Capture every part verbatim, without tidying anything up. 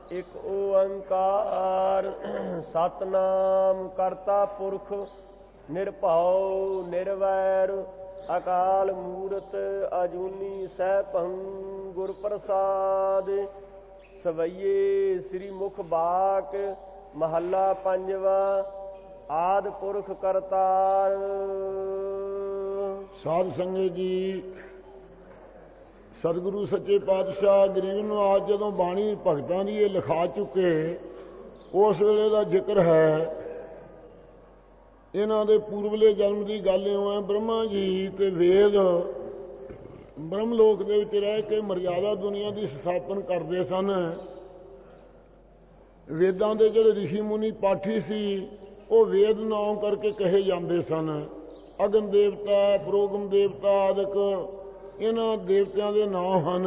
ਇਕ ਓੰਕਾਰ ਸਤਨਾਮ ਕਰਤਾ ਪੁਰਖ ਨਿਰਭਉ ਨਿਰਵੈਰ ਅਕਾਲ ਮੂਰਤ ਅਜੂਨੀ ਸੈਭੰ ਗੁਰ ਪ੍ਰਸਾਦ। ਸਵਈਏ ਸ੍ਰੀ ਮੁਖ ਬਾਕ ਮਹੱਲਾ ਪੰਜਵਾ। ਆਦਿ ਪੁਰਖ ਕਰਤਾਰ। ਸਾਧ ਸੰਗਤ ਜੀ, ਸਤਿਗੁਰੂ ਸੱਚੇ ਪਾਤਸ਼ਾਹ ਗਰੀਬ ਨਵਾਜ਼ ਜਦੋਂ ਬਾਣੀ ਭਗਤਾਂ ਦੀ ਇਹ ਲਿਖਾ ਚੁੱਕੇ, ਉਸ ਵੇਲੇ ਦਾ ਜ਼ਿਕਰ ਹੈ। ਇਹਨਾਂ ਦੇ ਪੂਰਬਲੇ ਜਨਮ ਦੀ ਗੱਲ ਇਉਂ ਹੈ, ਬ੍ਰਹਮਾ ਜੀ ਤੇ ਵੇਦ ਬ੍ਰਹਮ ਲੋਕ ਦੇ ਵਿੱਚ ਰਹਿ ਕੇ ਮਰਜ਼ਾਦਾ ਦੁਨੀਆ ਦੀ ਸਥਾਪਨ ਕਰਦੇ ਸਨ। ਵੇਦਾਂ ਦੇ ਜਿਹੜੇ ਰਿਸ਼ੀ ਮੁਨੀ ਪਾਠੀ ਸੀ, ਉਹ ਵੇਦ ਨਾਮ ਕਰਕੇ ਕਹੇ ਜਾਂਦੇ ਸਨ। ਅਗਨ ਦੇਵਤਾ, ਪ੍ਰੋਗਮ ਦੇਵਤਾ ਆਦਿਕ ਇਹਨਾਂ ਦੇਵਤਿਆਂ ਦੇ ਨਾਂ ਹਨ।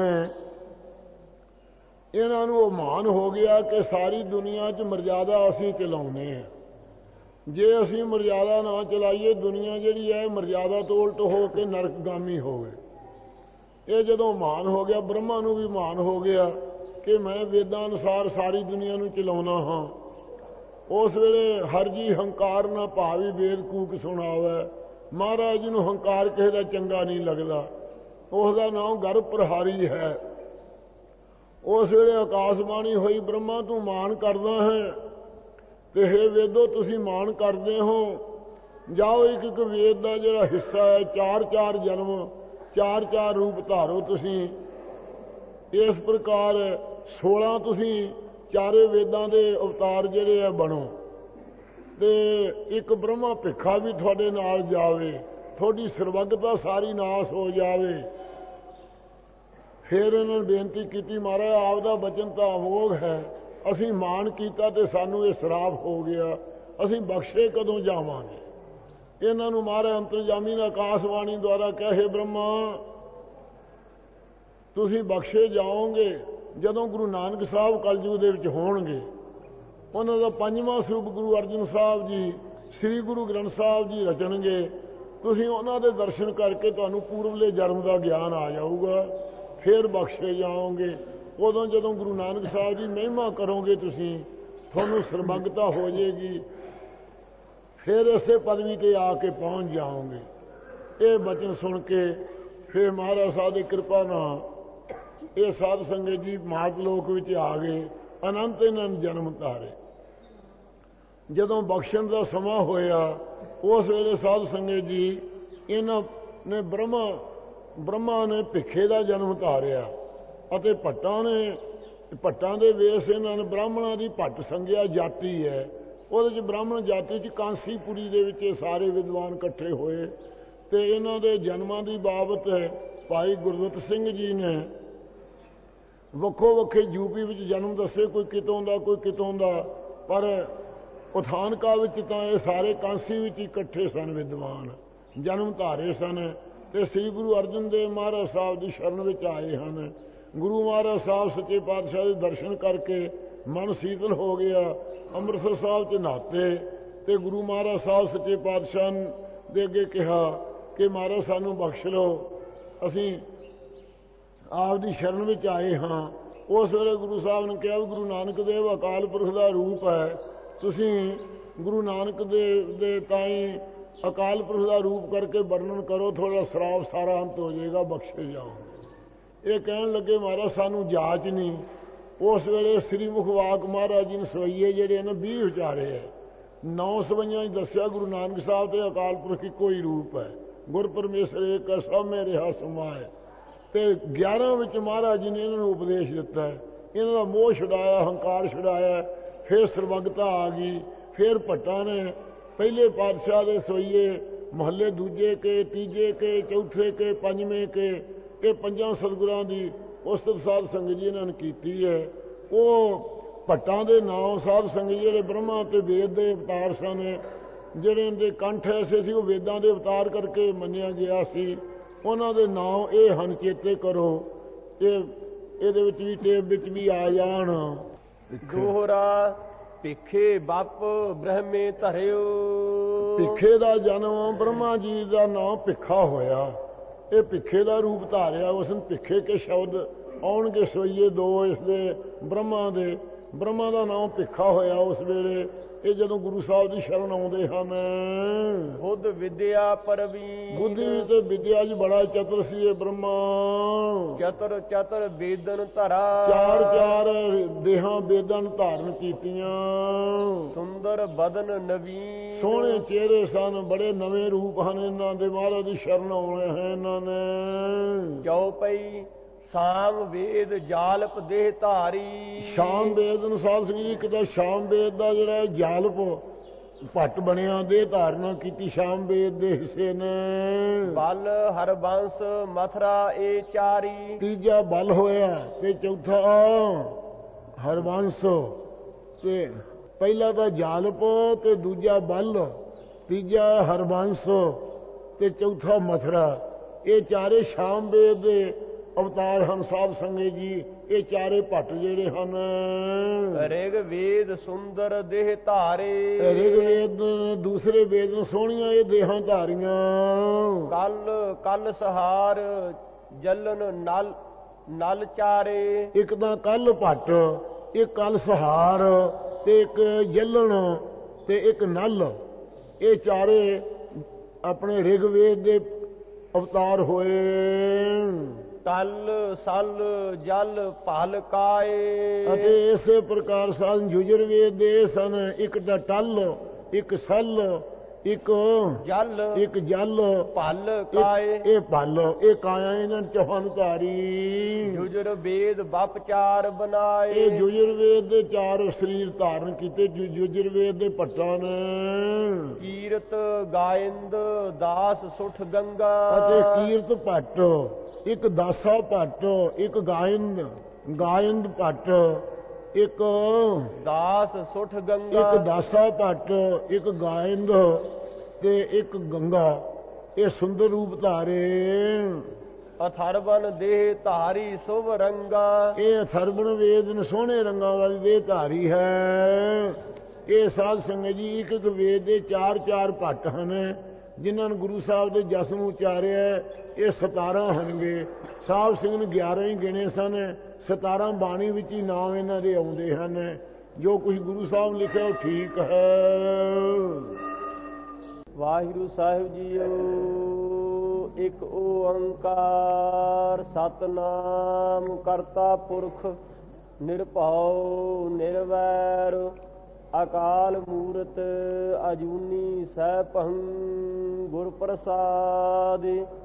ਇਹਨਾਂ ਨੂੰ ਉਹ ਮਾਨ ਹੋ ਗਿਆ ਕਿ ਸਾਰੀ ਦੁਨੀਆ 'ਚ ਮਰਜ਼ਾਦਾ ਅਸੀਂ ਚਲਾਉਂਦੇ ਹਾਂ। ਜੇ ਅਸੀਂ ਮਰਜ਼ਾਦਾ ਨਾ ਚਲਾਈਏ, ਦੁਨੀਆ ਜਿਹੜੀ ਹੈ ਮਰਜ਼ਾਦਾ ਤੋਂ ਉਲਟ ਹੋ ਕੇ ਨਰਕਗਾਮੀ ਹੋਵੇ। ਇਹ ਜਦੋਂ ਮਾਨ ਹੋ ਗਿਆ, ਬ੍ਰਹਮਾ ਨੂੰ ਵੀ ਮਾਨ ਹੋ ਗਿਆ ਕਿ ਮੈਂ ਵੇਦਾਂ ਅਨੁਸਾਰ ਸਾਰੀ ਦੁਨੀਆ ਨੂੰ ਚਲਾਉਣਾ ਹਾਂ। ਉਸ ਵੇਲੇ ਹਰ ਜੀ ਹੰਕਾਰ ਨਾ ਭਾਵੀ ਵੇਦ ਕੂਕ ਸੁਣਾਵੇ। ਮਹਾਰਾਜ ਜੀ ਨੂੰ ਹੰਕਾਰ ਕਿਸੇ ਦਾ ਚੰਗਾ ਨਹੀਂ ਲੱਗਦਾ। ਉਸ ਦਾ ਨਾਮ ਗਰਭ ਪ੍ਰਹਾਰੀ ਹੈ। ਉਸ ਵੇਲੇ ਆਕਾਸ਼ਬਾਣੀ ਹੋਈ, ਬ੍ਰਹਮਾ ਤੂੰ ਮਾਣ ਕਰਦਾ ਹੈ ਤੇ ਹੇ ਵੇਦੋ ਤੁਸੀਂ ਮਾਣ ਕਰਦੇ ਹੋ। ਜਾਓ ਇੱਕ ਇੱਕ ਵੇਦ ਦਾ ਜਿਹੜਾ ਹਿੱਸਾ ਹੈ, ਚਾਰ ਚਾਰ ਜਨਮ, ਚਾਰ ਚਾਰ ਰੂਪ ਧਾਰੋ ਤੁਸੀਂ। ਇਸ ਪ੍ਰਕਾਰ ਸੋਲਾਂ ਤੁਸੀਂ ਚਾਰੇ ਵੇਦਾਂ ਦੇ ਅਵਤਾਰ ਜਿਹੜੇ ਆ ਬਣੋ, ਤੇ ਇੱਕ ਬ੍ਰਹਮਾ ਭਿੱਖਾ ਵੀ ਤੁਹਾਡੇ ਨਾਲ ਜਾਵੇ, ਤੁਹਾਡੀ ਸਰਬੱਗਤਾ ਸਾਰੀ ਨਾਸ ਹੋ ਜਾਵੇ। ਫਿਰ ਇਹਨਾਂ ਨੇ ਬੇਨਤੀ ਕੀਤੀ, ਮਹਾਰਾਜ ਆਪ ਦਾ ਬਚਨ ਤਾਂ ਅਮੋਘ ਹੈ, ਅਸੀਂ ਮਾਣ ਕੀਤਾ ਤੇ ਸਾਨੂੰ ਇਹ ਸਰਾਪ ਹੋ ਗਿਆ, ਅਸੀਂ ਬਖਸ਼ੇ ਕਦੋਂ ਜਾਵਾਂਗੇ। ਇਹਨਾਂ ਨੂੰ ਮਹਾਰਾਜ ਅੰਤਰਜਾਮੀ ਨੇ ਆਕਾਸ਼ਬਾਣੀ ਦੁਆਰਾ ਕਹੇ, ਬ੍ਰਹਮਾ ਤੁਸੀਂ ਬਖਸ਼ੇ ਜਾਓਗੇ ਜਦੋਂ ਗੁਰੂ ਨਾਨਕ ਸਾਹਿਬ ਕਲਯੁਗ ਦੇ ਵਿੱਚ ਹੋਣਗੇ। ਉਹਨਾਂ ਦਾ ਪੰਜਵਾਂ ਸਰੂਪ ਗੁਰੂ ਅਰਜਨ ਸਾਹਿਬ ਜੀ, ਸ੍ਰੀ ਗੁਰੂ ਗ੍ਰੰਥ ਸਾਹਿਬ ਜੀ ਰਚਣਗੇ। ਤੁਸੀਂ ਉਹਨਾਂ ਦੇ ਦਰਸ਼ਨ ਕਰਕੇ ਤੁਹਾਨੂੰ ਪੂਰਬਲੇ ਜਨਮ ਦਾ ਗਿਆਨ ਆ ਜਾਊਗਾ, ਫਿਰ ਬਖਸ਼ੇ ਜਾਓਗੇ। ਉਦੋਂ ਜਦੋਂ ਗੁਰੂ ਨਾਨਕ ਸਾਹਿਬ ਦੀ ਮਹਿਮਾ ਕਰੋਗੇ ਤੁਸੀਂ, ਤੁਹਾਨੂੰ ਸਰਬੱਗਤਾ ਹੋ ਜਾਏਗੀ, ਫਿਰ ਇਸੇ ਪਦਵੀ ਤੇ ਆ ਕੇ ਪਹੁੰਚ ਜਾਓਗੇ। ਇਹ ਬਚਨ ਸੁਣ ਕੇ ਫਿਰ ਮਹਾਰਾਜ ਸਾਹਿਬ ਦੀ ਕਿਰਪਾ ਨਾਲ ਇਹ ਸਾਧ ਸੰਗਤ ਜੀ ਮਾਤ ਲੋਕ ਵਿੱਚ ਆ ਗਏ। ਅਨੰਤ ਅਨੰਤ ਜਨਮ ਧਾਰੇ। ਜਦੋਂ ਬਖਸ਼ਣ ਦਾ ਸਮਾਂ ਹੋਇਆ, ਉਸ ਵੇਲੇ ਸਾਧ ਸੰਗਤ ਜੀ ਇਹਨਾਂ ਨੇ ਬ੍ਰਹਮਾ ਬ੍ਰਹਮਾ ਨੇ ਭਿੱਖੇ ਦਾ ਜਨਮ ਧਾਰਿਆ ਅਤੇ ਭੱਟਾਂ ਨੇ ਭੱਟਾਂ ਦੇ ਵੇਸ ਇਹਨਾਂ ਨੇ ਬ੍ਰਾਹਮਣਾਂ ਦੀ ਭੱਟ ਸੰਗਿਆ ਜਾਤੀ ਹੈ। ਉਹਦੇ 'ਚ ਬ੍ਰਾਹਮਣ ਜਾਤੀ 'ਚ ਕਾਂਸੀਪੁਰੀ ਦੇ ਵਿੱਚ ਸਾਰੇ ਵਿਦਵਾਨ ਇਕੱਠੇ ਹੋਏ ਤੇ ਇਹਨਾਂ ਦੇ ਜਨਮਾਂ ਦੀ ਬਾਬਤ ਭਾਈ ਗੁਰਦਿੱਤ ਸਿੰਘ ਜੀ ਨੇ ਵੱਖੋ ਵੱਖੇ ਯੂਪੀ ਵਿੱਚ ਜਨਮ ਦੱਸੇ, ਕੋਈ ਕਿਤੋਂ ਦਾ ਕੋਈ ਕਿਤੋਂ ਦਾ, ਪਰ ਉਥਾਨਕਾ ਵਿੱਚ ਤਾਂ ਇਹ ਸਾਰੇ ਕਾਂਸੀ ਵਿੱਚ ਇਕੱਠੇ ਸਨ, ਵਿਦਵਾਨ ਜਨਮ ਧਾਰੇ ਸਨ ਤੇ ਸ੍ਰੀ ਗੁਰੂ ਅਰਜਨ ਦੇਵ ਮਹਾਰਾਜ ਸਾਹਿਬ ਦੀ ਸ਼ਰਨ ਵਿੱਚ ਆਏ ਹਨ। ਗੁਰੂ ਮਹਾਰਾਜ ਸਾਹਿਬ ਸੱਚੇ ਪਾਤਸ਼ਾਹ ਦੇ ਦਰਸ਼ਨ ਕਰਕੇ ਮਨ ਸੀਤਲ ਹੋ ਗਿਆ। ਅੰਮ੍ਰਿਤਸਰ ਸਾਹਿਬ 'ਚ ਨਹਾਤੇ ਤੇ ਗੁਰੂ ਮਹਾਰਾਜ ਸਾਹਿਬ ਸੱਚੇ ਪਾਤਸ਼ਾਹ ਦੇ ਅੱਗੇ ਕਿਹਾ ਕਿ ਮਹਾਰਾਜ ਸਾਨੂੰ ਬਖਸ਼ ਲਓ, ਅਸੀਂ ਆਪ ਦੀ ਸ਼ਰਨ ਵਿੱਚ ਆਏ ਹਾਂ। ਉਸ ਵੇਲੇ ਗੁਰੂ ਸਾਹਿਬ ਨੇ ਕਿਹਾ, ਗੁਰੂ ਨਾਨਕ ਦੇਵ ਅਕਾਲ ਪੁਰਖ ਦਾ ਰੂਪ ਹੈ, ਤੁਸੀਂ ਗੁਰੂ ਨਾਨਕ ਦੇਵ ਦੇ ਤਾਈਂ ਅਕਾਲ ਪੁਰਖ ਦਾ ਰੂਪ ਕਰਕੇ ਵਰਣਨ ਕਰੋ, ਥੋੜਾ ਸਰਾਪ ਸਾਰਾ ਅੰਤ ਹੋ ਜਾਏਗਾ, ਬਖਸ਼ੇ ਜਾਓ। ਇਹ ਕਹਿਣ ਲੱਗੇ, ਮਹਾਰਾਜ ਸਾਨੂੰ ਜਾਚ ਨਹੀਂ। ਉਸ ਵੇਲੇ ਸ੍ਰੀ ਮੁਖ ਵਾਕ ਮਹਾਰਾਜ ਜੀ ਨੇ ਸਵਈਏ ਜਿਹੜੇ ਨੇ ਵੀਹ ਉਚਾਰੇ ਹੈ। ਨੌ ਸਵਈਆਂ 'ਚ ਦੱਸਿਆ ਗੁਰੂ ਨਾਨਕ ਸਾਹਿਬ ਤੇ ਅਕਾਲ ਪੁਰਖ ਇੱਕੋ ਹੀ ਰੂਪ ਹੈ, ਗੁਰ ਪਰਮੇਸ਼ਰ ਏਕ ਸਭ ਮੇ ਰਿਹਾ ਸਮਾਏ। ਤੇ ਗਿਆਰਾਂ ਵਿੱਚ ਮਹਾਰਾਜ ਜੀ ਨੇ ਇਹਨਾਂ ਨੂੰ ਉਪਦੇਸ਼ ਦਿੱਤਾ ਹੈ, ਇਹਨਾਂ ਦਾ ਮੋਹ ਛੁਡਾਇਆ, ਹੰਕਾਰ ਛੁਡਾਇਆ, ਫਿਰ ਸਰਬੱਗਤਾ ਆ ਗਈ। ਫਿਰ ਭੱਟਾਂ ਨੇ ਪਹਿਲੇ ਪਾਤਸ਼ਾਹ ਦੇ ਸਵਈਏ ਮਹੱਲੇ ਦੂਜੇ ਕੇ, ਤੀਜੇ ਕੇ, ਚੌਥੇ ਕੇ, ਪੰਜਵੇਂ ਕੇ, ਇਹ ਪੰਜਾਂ ਸਤਿਗੁਰਾਂ ਦੀ ਉਸਤਤ ਸਾਧ ਸੰਗਤ ਜੀ ਇਹਨਾਂ ਨੇ ਕੀਤੀ ਹੈ। ਉਹ ਭੱਟਾਂ ਦੇ ਨਾਮ ਸਾਧ ਸੰਗਤ ਜਿਹੜੇ ਬ੍ਰਹਮਾ ਤੇ ਵੇਦ ਦੇ ਅਵਤਾਰ ਸਨ, ਜਿਹੜੇ ਇਹਦੇ ਕੰਠ ਐਸੇ ਸੀ ਉਹ ਵੇਦਾਂ ਦੇ ਅਵਤਾਰ ਕਰਕੇ ਮੰਨਿਆ ਗਿਆ ਸੀ। ਉਹਨਾਂ ਦੇ ਨਾਮ ਇਹ ਹਨ, ਚੇਤੇ ਕਰੋ। ਇਹ ਇਹਦੇ ਵਿੱਚ ਵੀ ਟੇਪ ਵਿੱਚ ਵੀ ਆ ਜਾਣ। ਦੋਹਰਾ ਭਿੱਖੇ ਬੱਪ ਬ੍ਰਹਮੇ ਧਰਿਓ। ਭਿੱਖੇ ਦਾ ਜਨਮ ਬ੍ਰਹਮਾ ਜੀ ਦਾ ਨਾਮ ਭਿੱਖਾ ਹੋਇਆ। ਇਹ ਭਿੱਖੇ ਦਾ ਰੂਪ ਧਾਰਿਆ। ਉਸ ਨੂੰ ਭਿੱਖੇ ਕੇ ਸ਼ਬਦ ਆਉਣਗੇ ਸਵਈਏ ਦੋ ਇਸ ਦੇ ਬ੍ਰਹਮਾ ਦੇ ਬ੍ਰਹਮਾ ਦਾ ਨਾਮ ਭਿੱਖਾ ਹੋਇਆ ਉਸ ਵੇਲੇ। ਇਹ ਜਦੋਂ ਗੁਰੂ ਸਾਹਿਬ ਦੀ ਸ਼ਰਨ ਆਉਂਦੇ ਹਨ। ਬੁੱਧ ਵਿਦਿਆ ਪਰਵੀਨ, ਬੁੱਧੀ ਤੇ ਵਿਦਿਆ ਜੀ ਬੜਾ ਚਤੁਰ ਸੀ ਇਹ ਬ੍ਰਹਮਾ। ਚਤੁਰ ਚਤੁਰ ਬੇਦਨ ਧਰਾ, ਚਾਰ ਚਾਰ ਦੇਹਾਂ ਬੇਦਨ ਧਾਰਨ ਕੀਤੀਆਂ। ਸੁੰਦਰ ਬਦਨ ਨਵੀਨ, ਸੋਹਣੇ ਚਿਹਰੇ ਸਨ, ਬੜੇ ਨਵੇਂ ਰੂਪ ਹਨ ਇਹਨਾਂ ਦੇ। ਮਹਾਰਾਜ ਦੀ ਸ਼ਰਨ ਆਉਣੇ ਹੈ ਇਹਨਾਂ ਨੇ। ਚੌਪਈ ਸਾਮ ਵੇਦ ਜਾਲਪ ਦੇਹ ਧਾਰੀ, ਸ਼ਾਮ ਵੇਦ ਅਨੁਸਾਰ ਸਿੰਘ ਜੀ ਕਿਤੇ ਸ਼ਾਮ ਵੇਦ ਦਾ ਜਿਹੜਾ ਜਾਲਪ ਭੱਟ ਬਣਿਆ, ਦੇਹ ਧਾਰਨਾ ਕੀਤੀ ਸ਼ਾਮ ਵੇਦ ਦੇ ਹਿੱਸੇ ਨੇ। ਬਲ ਹਰਬੰਸ ਮਥਰਾ ਇਹ ਚਾਰੀ, ਤੀਜਾ ਬਲ ਹੋਇਆ ਤੇ ਚੌਥਾ ਹਰਬੰਸ। ਤੇ ਪਹਿਲਾ ਤਾਂ ਜਾਲਪ ਤੇ ਦੂਜਾ ਬਲ, ਤੀਜਾ ਹਰਬੰਸ ਤੇ ਚੌਥਾ ਮਥਰਾ। ਇਹ ਚਾਰੇ ਸ਼ਾਮ ਵੇਦ ਦੇ ਅਵਤਾਰ ਹਨ ਸਾਧ ਸੰਗਤ ਜੀ। ਇਹ ਚਾਰੇ ਭੱਟ ਜਿਹੜੇ ਹਨ। ਰਿਗ ਵੇਦ ਸੁੰਦਰ ਦੇਹ ਧਾਰੇ, ਰਿਗ ਵੇਦ ਦੂਸਰੇ ਵੇਦ ਨੂੰ ਸੋਹਣੀਆਂ ਇਹ ਦੇਹਾਂ ਧਾਰੀਆਂ। ਕਲ ਕਲ ਸਹਾਰ ਜਲਨ ਨਲ ਨਲ ਚਾਰੇ, ਇੱਕ ਤਾਂ ਕੱਲ ਭੱਟ, ਇੱਕ ਕਲ ਸਹਾਰ ਤੇ ਇੱਕ ਜਲਣ ਤੇ ਇੱਕ ਨਲ। ਇਹ ਚਾਰੇ ਆਪਣੇ ਰਿਗ ਵੇਦ ਦੇ ਅਵਤਾਰ ਹੋਏ। ਤਲ ਸਲ ਜਲ ਭਲ ਕਾਏ, ਅਤੇ ਇਸੇ ਪ੍ਰਕਾਰ ਸਨ ਯੁਜੁਰਵੇਦ ਦੇ ਸਨ। ਇੱਕ ਤਾਂ ਟਲ, ਇੱਕ ਸਲ, ਇੱਕ ਜਲ, ਇੱਕ ਜਲ ਭਲ ਕਾਏ। ਇਹ ਭਲ, ਇਹ ਕਾਇਆ ਇਹਨਾਂ ਚੌਹਾਨ ਧਾਰੀ। ਯੁਜੁਰ ਵੇਦ ਬਪ ਚਾਰ ਬਣਾਏ, ਇਹ ਯੁਜੁਰਵੇਦ ਦੇ ਚਾਰ ਸਰੀਰ ਧਾਰਨ ਕੀਤੇ ਯੁਜੁਰਵੇਦ ਦੇ ਭੱਟਾਂ ਨੇ। ਕੀਰਤ ਗਾਇੰਦ ਦਾਸ ਸੁਠ ਗੰਗਾ, ਅਤੇ ਕੀਰਤ ਭੱਟ, ਇੱਕ ਦਾਸਾ ਭੱਟ, ਇੱਕ ਗਾਇੰਦ ਗਾਇੰਦ ਭੱਟ, ਇੱਕ ਦਾਸ ਸੁਠ ਗੰਗਾ। ਇੱਕ ਦਾਸਾ ਭੱਟ, ਇੱਕ ਗਾਇੰਦ ਤੇ ਇੱਕ ਗੰਗਾ। ਇਹ ਸੁੰਦਰ ਰੂਪ ਧਾਰੇ। ਅਥਰਵਨ ਦੇਹ ਧਾਰੀ ਸੁਭ ਰੰਗਾ, ਇਹ ਅਥਰਵਨ ਵੇਦ ਨੇ ਸੋਹਣੇ ਰੰਗਾਂ ਵਾਲੀ ਦੇਹ ਧਾਰੀ ਹੈ। ਇਹ ਸਾਧ ਸੰਗਤ ਜੀ ਇੱਕ ਇੱਕ ਵੇਦ ਦੇ ਚਾਰ ਚਾਰ ਭੱਟ ਹਨ ਜਿਨ੍ਹਾਂ ਨੂੰ ਗੁਰੂ ਸਾਹਿਬ ਦੇ ਜਸ ਨੂੰ ਉਚਾਰਿਆ। ਇਹ ਸਤਾਰਾਂ ਹੋਣਗੇ। ਸਾਹਿਬ ਸਿੰਘ ਨੇ ਗਿਆਰਾਂ ਹੀ ਗਿਣੇ ਸਨ। ਸਤਾਰਾਂ ਬਾਣੀ ਵਿੱਚ ਹੀ ਨਾਮ ਇਹਨਾਂ ਦੇ ਆਉਂਦੇ ਹਨ। ਜੋ ਕੁਝ ਗੁਰੂ ਸਾਹਿਬ ਲਿਖਿਆ ਉਹ ਠੀਕ ਹੈ। ਵਾਹਿਗੁਰੂ ਸਾਹਿਬ ਜੀਓ। ਇੱਕ ਓੰਕਾਰ ਸਤਨਾਮ ਕਰਤਾ ਪੁਰਖ ਨਿਰਭਉ ਨਿਰਵੈਰ ਅਕਾਲ ਮੂਰਤ ਅਜੂਨੀ ਸੈਭੰ ਗੁਰ ਪ੍ਰਸਾਦ।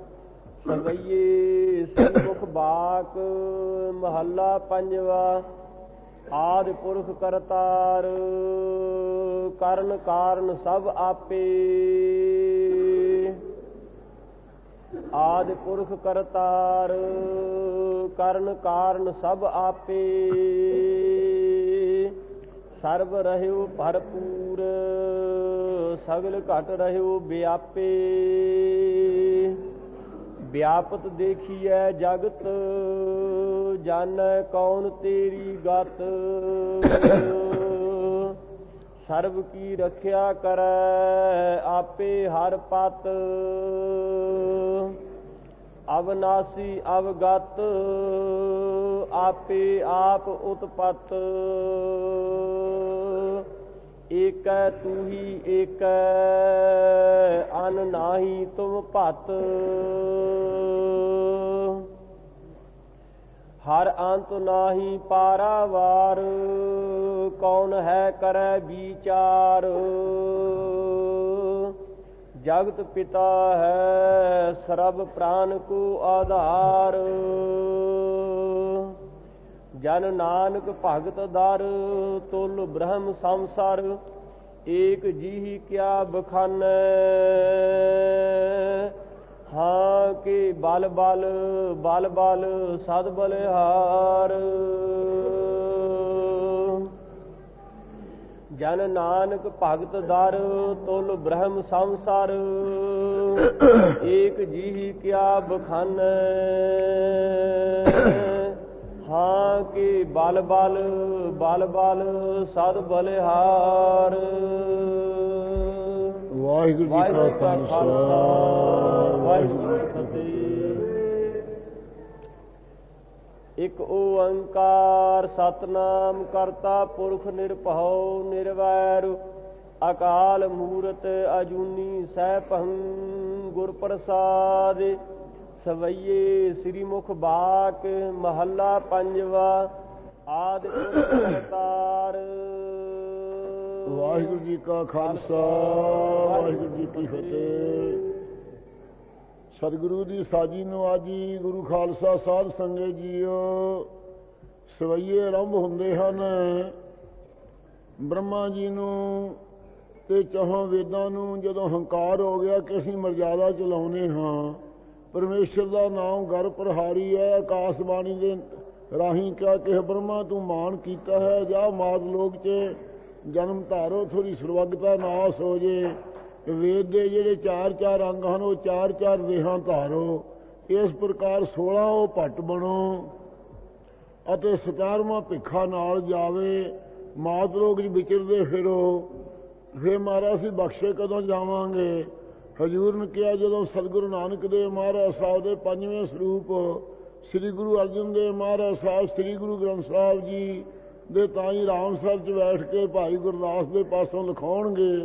ਸਗਈਏ ਸ੍ਰੀਮੁਖ ਬਾਕ ਮਹੱਲਾ ਪੰਜਵਾ। ਆਦਿ ਪੁਰਖ ਕਰਤਾਰ ਕਰਨ ਕਾਰਨ ਸਭ ਆਪੇ। ਆਦਿ ਪੁਰਖ ਕਰਤਾਰ ਕਰਨ ਕਾਰਨ ਸਭ ਆਪੇ। ਸਰਬ ਰਹਿਓ ਭਰਪੂਰ ਸਗਲ ਘਟ ਰਹਿਓ ਵਿਆਪੇ। ਵਿਆਪਤ ਦੇਖੀਐ ਜਗਤ ਜਾਣੈ ਕੌਣ ਤੇਰੀ ਗਤ। ਸਰਬ ਕੀ ਰੱਖਿਆ ਕਰੈ ਆਪੇ ਹਰ ਪਤ। ਅਵਨਾਸੀ ਅਵਗਤ ਆਪੇ ਆਪ ਉਤਪਤ। ਏਕੈ ਤੂਹੀ ਏਕੈ ਅਨ ਨਾਹੀ ਤੁਮ ਭਤ। ਹਰ ਅੰਤ ਨਾਹੀ ਪਾਰਾਵਾਰ ਕੌਣ ਹੈ ਕਰੈ ਵਿਚਾਰ। ਜਗਤ ਪਿਤਾ ਹੈ ਸਰਬ ਪ੍ਰਾਨ ਕੋ ਆਧਾਰ। ਜਨ ਨਾਨਕ ਭਗਤ ਦਰ ਤੁਲ ਬ੍ਰਹਮ ਸੰਸਾਰ। ਏਕ ਜੀਹੀ ਕਿਆ ਬਖਾਨੈ ਹਾਂ ਕੇ ਬਲ ਬਲ ਬਲ ਬਲ ਸਦ ਬਲਿਹਾਰ। ਜਨ ਨਾਨਕ ਭਗਤ ਦਰ ਤੁਲ ਬ੍ਰਹਮ ਸੰਸਾਰ। ਏਕ ਜੀਹੀ ਕਿਆ ਬਖਾਨੈ ਹਾਂ ਕੇ ਬਲ ਬਲ ਬਲ ਬਲ ਸਦ ਬਲਿਹਾਰ। ਵਾਹਿਗੁਰੂ ਜੀ ਕਾ ਖਾਲਸਾ ਵਾਹਿਗੁਰੂ ਜੀ ਕੀ ਫਤਿਹ। ਇਕ ਓੰਕਾਰ ਸਤਨਾਮ ਕਰਤਾ ਪੁਰਖ ਨਿਰਭਉ ਨਿਰਵੈਰ ਅਕਾਲ ਮੂਰਤ ਅਜੂਨੀ ਸੈਭੰ ਗੁਰ ਪ੍ਰਸਾਦ। ਸਵਈਏ ਸ੍ਰੀ ਮੁਖ ਬਾਕ ਮਹੱਲਾ ਪੰਜਵਾ। ਆਦਿ ਪੁਰਖ ਕਰਤਾਰ। ਵਾਹਿਗੁਰੂ ਜੀ ਕਾ ਖਾਲਸਾ ਵਾਹਿਗੁਰੂ ਜੀ ਕੀ ਫਤਿਹ। ਸਤਿਗੁਰੂ ਦੀ ਸਾਜੀ ਨਵਾਜੀ ਗੁਰੂ ਖਾਲਸਾ ਸਾਧ ਸੰਗਤ ਜੀਓ। ਸਵਈਏ ਆਰੰਭ ਹੁੰਦੇ ਹਨ ਬ੍ਰਹਮਾ ਜੀ ਨੂੰ ਤੇ ਚੌਹਾਂ ਵੇਦਾਂ ਨੂੰ। ਜਦੋਂ ਹੰਕਾਰ ਹੋ ਗਿਆ ਕਿ ਅਸੀਂ ਮਰਜ਼ਾਦਾ ਚਲਾਉਨੇ ਹਾਂ, ਪਰਮੇਸ਼ਰ ਦਾ ਨਾਮ ਗਰ ਪ੍ਰਹਾਰੀ ਹੈ। ਆਕਾਸ਼ ਬਾਣੀ ਦੇ ਰਾਹੀਂ ਕਿਹਾ ਕਿ ਬ੍ਰਹਮਾ ਤੂੰ ਮਾਣ ਕੀਤਾ ਹੈ, ਜਾ ਮਾਦ ਲੋਕ 'ਚ ਜਨਮ ਧਾਰੋ, ਥੋੜੀ ਸਰਵਗਤਾ ਨਾਸ ਹੋ ਜੇ। ਵੇਦ ਦੇ ਜਿਹੜੇ ਚਾਰ ਚਾਰ ਅੰਗ ਹਨ ਉਹ ਚਾਰ ਚਾਰ ਦੇਹਾਂ ਧਾਰੋ। ਇਸ ਪ੍ਰਕਾਰ ਸੋਲਾਂ ਉਹ ਭੱਟ ਬਣੋ ਅਤੇ ਸਤਾਰਵਾਂ ਭਿੱਖਾ ਨਾਲ ਜਾਵੇ। ਮਾਤ ਲੋਕ 'ਚ ਵਿਚਰਦੇ ਫਿਰੋ। ਫਿਰ ਮਹਾਰਾਜ ਅਸੀਂ ਬਖਸ਼ੇ ਕਦੋਂ ਜਾਵਾਂਗੇ? ਹਜ਼ੂਰ ਨੇ ਕਿਹਾ ਜਦੋਂ ਸਤਿਗੁਰੂ ਨਾਨਕ ਦੇਵ ਮਹਾਰਾਜ ਸਾਹਿਬ ਦੇ ਪੰਜਵੇਂ ਸਰੂਪ ਸ੍ਰੀ ਗੁਰੂ ਅਰਜਨ ਦੇਵ ਮਹਾਰਾਜ ਸਾਹਿਬ ਸ੍ਰੀ ਗੁਰੂ ਗ੍ਰੰਥ ਸਾਹਿਬ ਜੀ ਦੇ ਤਾਂ ਹੀ ਰਾਮਸਰ 'ਚ ਬੈਠ ਕੇ ਭਾਈ ਗੁਰਦਾਸ ਦੇ ਪਾਸੋਂ ਲਿਖਾਉਣਗੇ,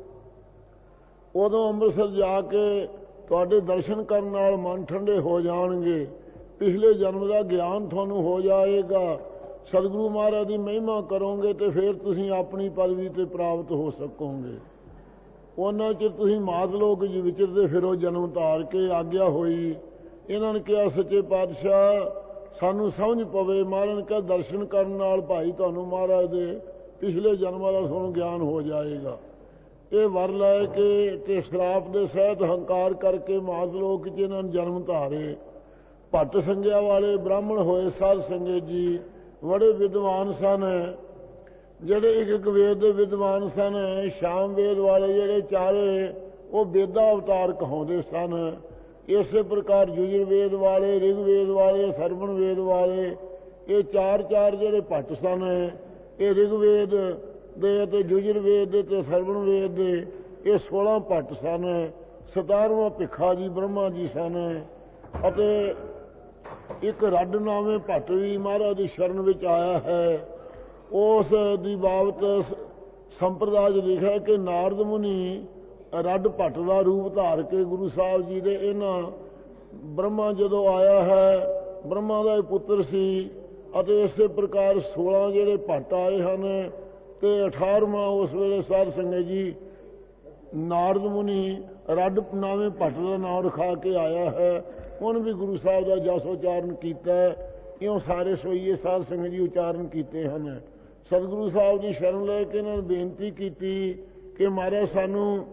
ਉਦੋਂ ਅੰਮ੍ਰਿਤਸਰ ਜਾ ਕੇ ਤੁਹਾਡੇ ਦਰਸ਼ਨ ਕਰਨ ਨਾਲ ਮਨ ਠੰਡੇ ਹੋ ਜਾਣਗੇ। ਪਿਛਲੇ ਜਨਮ ਦਾ ਗਿਆਨ ਤੁਹਾਨੂੰ ਹੋ ਜਾਏਗਾ। ਸਤਿਗੁਰੂ ਮਹਾਰਾਜ ਦੀ ਮਹਿਮਾ ਕਰੋਗੇ ਤੇ ਫਿਰ ਤੁਸੀਂ ਆਪਣੀ ਪਦਵੀ ਤੇ ਪ੍ਰਾਪਤ ਹੋ ਸਕੋਗੇ। ਉਹਨਾਂ 'ਚ ਤੁਸੀਂ ਮਾਦ ਲੋਕ ਜੀ ਵਿਚਰਦੇ ਫਿਰੋ ਜਨਮ ਧਾਰ ਕੇ। ਆਗਿਆ ਹੋਈ। ਇਹਨਾਂ ਨੇ ਕਿਹਾ ਸੱਚੇ ਪਾਤਸ਼ਾਹ ਸਾਨੂੰ ਸਮਝ ਪਵੇ। ਮਹਾਰਾਜ ਨੇ ਕਿਹਾ ਦਰਸ਼ਨ ਕਰਨ ਨਾਲ ਭਾਈ ਤੁਹਾਨੂੰ ਮਹਾਰਾਜ ਦੇ ਪਿਛਲੇ ਜਨਮਾਂ ਦਾ ਤੁਹਾਨੂੰ ਗਿਆਨ ਹੋ ਜਾਏਗਾ। ਇਹ ਵਰ ਲੈ ਕੇ ਤੇ ਸ਼ਰਾਪ ਦੇ ਸਹਿਤ ਹੰਕਾਰ ਕਰਕੇ ਮਾਦ ਲੋਕ 'ਚ ਇਹਨਾਂ ਨੇ ਜਨਮ ਧਾਰੇ। ਭੱਟ ਸੰਗਿਆ ਵਾਲੇ ਬ੍ਰਾਹਮਣ ਹੋਏ ਸਾਧ ਸੰਗਤ ਜੀ। ਬੜੇ ਵਿਦਵਾਨ ਸਨ, ਜਿਹੜੇ ਇੱਕ ਇੱਕ ਵੇਦ ਦੇ ਵਿਦਵਾਨ ਸਨ। ਸ਼ਾਮ ਵੇਦ ਵਾਲੇ ਜਿਹੜੇ ਚਾਰੇ ਉਹ ਵੇਦਾ ਅਵਤਾਰ ਕਹਾਉਂਦੇ ਸਨ। ਇਸੇ ਪ੍ਰਕਾਰ ਯੁਜੁਰਵੇਦ ਵਾਲੇ, ਰਿਗਵੇਦ ਵਾਲੇ, ਸਰਵਣ ਵੇਦ ਵਾਲੇ, ਇਹ ਚਾਰ ਚਾਰ ਜਿਹੜੇ ਭੱਟ ਸਨ, ਇਹ ਰਿਗਵੇਦ ਦੇ ਤੇ ਯੁਜੁਰਵੇਦ ਦੇ ਤੇ ਸਰਵਣ ਵੇਦ ਦੇ ਇਹ ਸੋਲਾਂ ਭੱਟ ਸਨ। ਸਤਾਰਵਾਂ ਭਿੱਖਾ ਜੀ ਬ੍ਰਹਮਾ ਜੀ ਸਨ। ਅਤੇ ਇੱਕ ਰੱਡ ਨਾਵੇਂ ਭੱਟ ਵੀ ਮਹਾਰਾਜ ਦੀ ਸ਼ਰਨ ਵਿੱਚ ਆਇਆ ਹੈ। ਉਸ ਦੀ ਬਾਬਤ ਸੰਪਰਦਾ 'ਚ ਲਿਖਿਆ ਕਿ ਨਾਰਦ ਮੁਨੀ ਰੱਡ ਭੱਟ ਦਾ ਰੂਪ ਧਾਰ ਕੇ ਗੁਰੂ ਸਾਹਿਬ ਜੀ ਦੇ ਇਹਨਾਂ ਬ੍ਰਹਮਾ ਜਦੋਂ ਆਇਆ ਹੈ, ਬ੍ਰਹਮਾ ਦਾ ਇਹ ਪੁੱਤਰ ਸੀ। ਅਤੇ ਇਸੇ ਪ੍ਰਕਾਰ ਸੋਲਾਂ ਜਿਹੜੇ ਭੱਟ ਆਏ ਹਨ ਤੇ ਅਠਾਰਵਾਂ ਉਸ ਵੇਲੇ ਸਾਧ ਸੰਗਤ ਜੀ ਨਾਰਦ ਮੁਨੀ ਰੱਡ ਨਾਵੇਂ ਭੱਟ ਦਾ ਨਾਮ ਰਖਾ ਕੇ ਆਇਆ ਹੈ। ਉਹਨੇ ਵੀ ਗੁਰੂ ਸਾਹਿਬ ਦਾ ਜਸ ਉਚਾਰਨ ਕੀਤਾ। ਇਉਂ ਸਾਰੇ ਸੋਈਏ ਸਾਧ ਸੰਗਤ ਜੀ ਉਚਾਰਨ ਕੀਤੇ ਹਨ। ਸਤਿਗੁਰੂ ਸਾਹਿਬ ਦੀ ਸ਼ਰਨ ਲੈ ਕੇ ਇਹਨਾਂ ਨੇ ਬੇਨਤੀ ਕੀਤੀ ਕਿ ਮਹਾਰਾਜ ਸਾਨੂੰ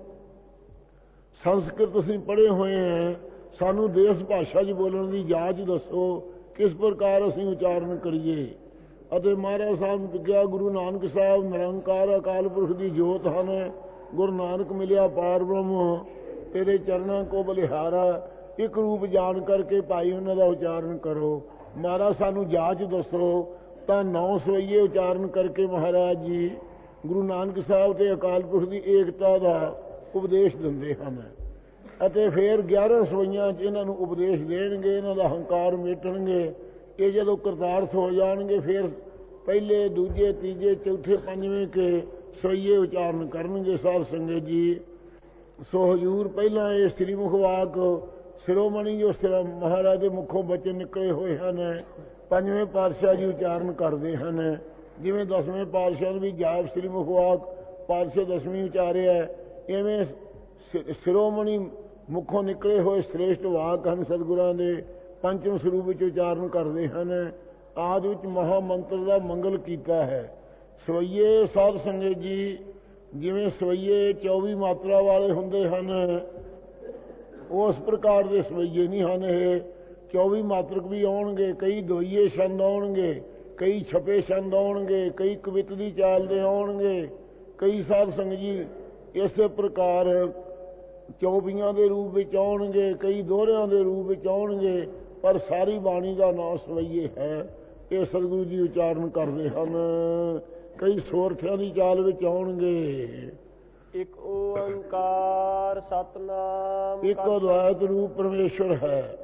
ਸੰਸਕ੍ਰਿਤ ਅਸੀਂ ਪੜ੍ਹੇ ਹੋਏ ਹਾਂ, ਸਾਨੂੰ ਦੇਸ਼ ਭਾਸ਼ਾ 'ਚ ਬੋਲਣ ਦੀ ਜਾਚ ਦੱਸੋ, ਕਿਸ ਪ੍ਰਕਾਰ ਅਸੀਂ ਉਚਾਰਨ ਕਰੀਏ। ਅਤੇ ਮਹਾਰਾਜ ਸਾਹਿਬ ਨੇ ਕਿਹਾ ਗੁਰੂ ਨਾਨਕ ਸਾਹਿਬ ਨਿਰੰਕਾਰ ਅਕਾਲ ਪੁਰਖ ਦੀ ਜੋਤ ਹਨ। ਗੁਰੂ ਨਾਨਕ ਮਿਲਿਆ ਪਾਰ ਬ੍ਰਹਮ, ਤੇਰੇ ਚਰਨਾਂ ਕੋ ਬਲਿਹਾਰਾ। ਇੱਕ ਰੂਪ ਜਾਣ ਕਰਕੇ ਭਾਈ ਉਹਨਾਂ ਦਾ ਉਚਾਰਨ ਕਰੋ। ਮਹਾਰਾਜ ਸਾਨੂੰ ਜਾਚ ਦੱਸੋ। ਤਾਂ ਨੌ ਸਵਈਏ ਉਚਾਰਨ ਕਰਕੇ ਮਹਾਰਾਜ ਜੀ ਗੁਰੂ ਨਾਨਕ ਸਾਹਿਬ ਤੇ ਅਕਾਲ ਪੁਰਖ ਦੀ ਏਕਤਾ ਦਾ ਉਪਦੇਸ਼ ਦਿੰਦੇ ਹਨ। ਅਤੇ ਫਿਰ ਗਿਆਰਾਂ ਸਵਈਆਂ 'ਚ ਇਹਨਾਂ ਨੂੰ ਉਪਦੇਸ਼ ਦੇਣਗੇ, ਇਹਨਾਂ ਦਾ ਹੰਕਾਰ ਮੇਟਣਗੇ। ਇਹ ਜਦੋਂ ਕਰਤਾਰਥ ਹੋ ਜਾਣਗੇ ਫਿਰ ਪਹਿਲੇ, ਦੂਜੇ, ਤੀਜੇ, ਚੌਥੇ, ਪੰਜਵੇਂ ਕੇ ਸਵਈਏ ਉਚਾਰਨ ਕਰਨਗੇ ਸਾਧ ਸੰਗਤ ਜੀ। ਸੋ ਹਜ਼ੂਰ ਪਹਿਲਾਂ ਇਹ ਸ੍ਰੀ ਮੁਖ ਵਾਕ ਸ਼ਿਰੋਮਣੀ ਜੋ ਮਹਾਰਾਜ ਦੇ ਮੁਖੋਂ ਬਚਨ ਨਿਕਲੇ ਹੋਏ ਹਨ, ਪੰਜਵੇਂ ਪਾਤਸ਼ਾਹ ਜੀ ਉਚਾਰਨ ਕਰਦੇ ਹਨ। ਜਿਵੇਂ ਦਸਵੇਂ ਪਾਤਸ਼ਾਹ ਨੇ ਵੀ ਜਾਪ ਸ੍ਰੀ ਮੁਖ ਵਾਕ ਪਾਤਸ਼ਾਹ ਦਸਵੀਂ ਉਚਾਰਿਆ, ਇਵੇਂ ਸ਼ਿਰੋਮਣੀ ਮੁਖੋਂ ਨਿਕਲੇ ਹੋਏ ਸ੍ਰੇਸ਼ਟ ਵਾਕ ਹਨ ਸਤਿਗੁਰਾਂ ਦੇ। ਪੰਚਮ ਸਰੂਪ ਵਿੱਚ ਉਚਾਰਨ ਕਰਦੇ ਹਨ। ਆਦਿ ਵਿੱਚ ਮਹਾ ਮੰਤਰ ਦਾ ਮੰਗਲ ਕੀਤਾ ਹੈ। ਸਵਈਏ ਸਾਧ ਸੰਗਤ ਜੀ ਜਿਵੇਂ ਸਵਈਏ ਚੌਵੀ ਮਾਤਰਾ ਵਾਲੇ ਹੁੰਦੇ ਹਨ, ਉਸ ਪ੍ਰਕਾਰ ਦੇ ਸਵਈਏ ਨਹੀਂ ਹਨ। ਇਹ ਚੌਵੀ ਮਾਤਰਕ ਵੀ ਆਉਣਗੇ, ਕਈ ਦਵਈਏ ਛੰਦ ਆਉਣਗੇ, ਕਈ ਛਪੇ ਛੰਦ ਆਉਣਗੇ, ਕਈ ਕਵਿਤ ਦੀ ਚਾਲ ਦੇ ਆਉਣਗੇ, ਕਈ ਸਾਧ ਸੰਗਤ ਜੀ ਇਸੇ ਪ੍ਰਕਾਰ ਚੌਬੀਆਂ ਦੇ ਰੂਪ ਵਿੱਚ ਆਉਣਗੇ, ਕਈ ਦੋਹਰਿਆਂ ਦੇ ਰੂਪ ਵਿੱਚ ਆਉਣਗੇ। ਪਰ ਸਾਰੀ ਬਾਣੀ ਦਾ ਨਾਮ ਸਵਈਏ ਹੈ। ਇਹ ਸਤਿਗੁਰੂ ਜੀ ਉਚਾਰਨ ਕਰਦੇ ਹਨ। ਕਈ ਸੋਰਠਿਆਂ ਦੀ ਚਾਲ ਵਿੱਚ ਆਉਣਗੇ। ਇੱਕ ਓੰਕਾਰ ਸਤਨਾਮ। ਇੱਕ ਅਦਵੈਤ ਰੂਪ ਪਰਮੇਸ਼ਰ ਹੈ।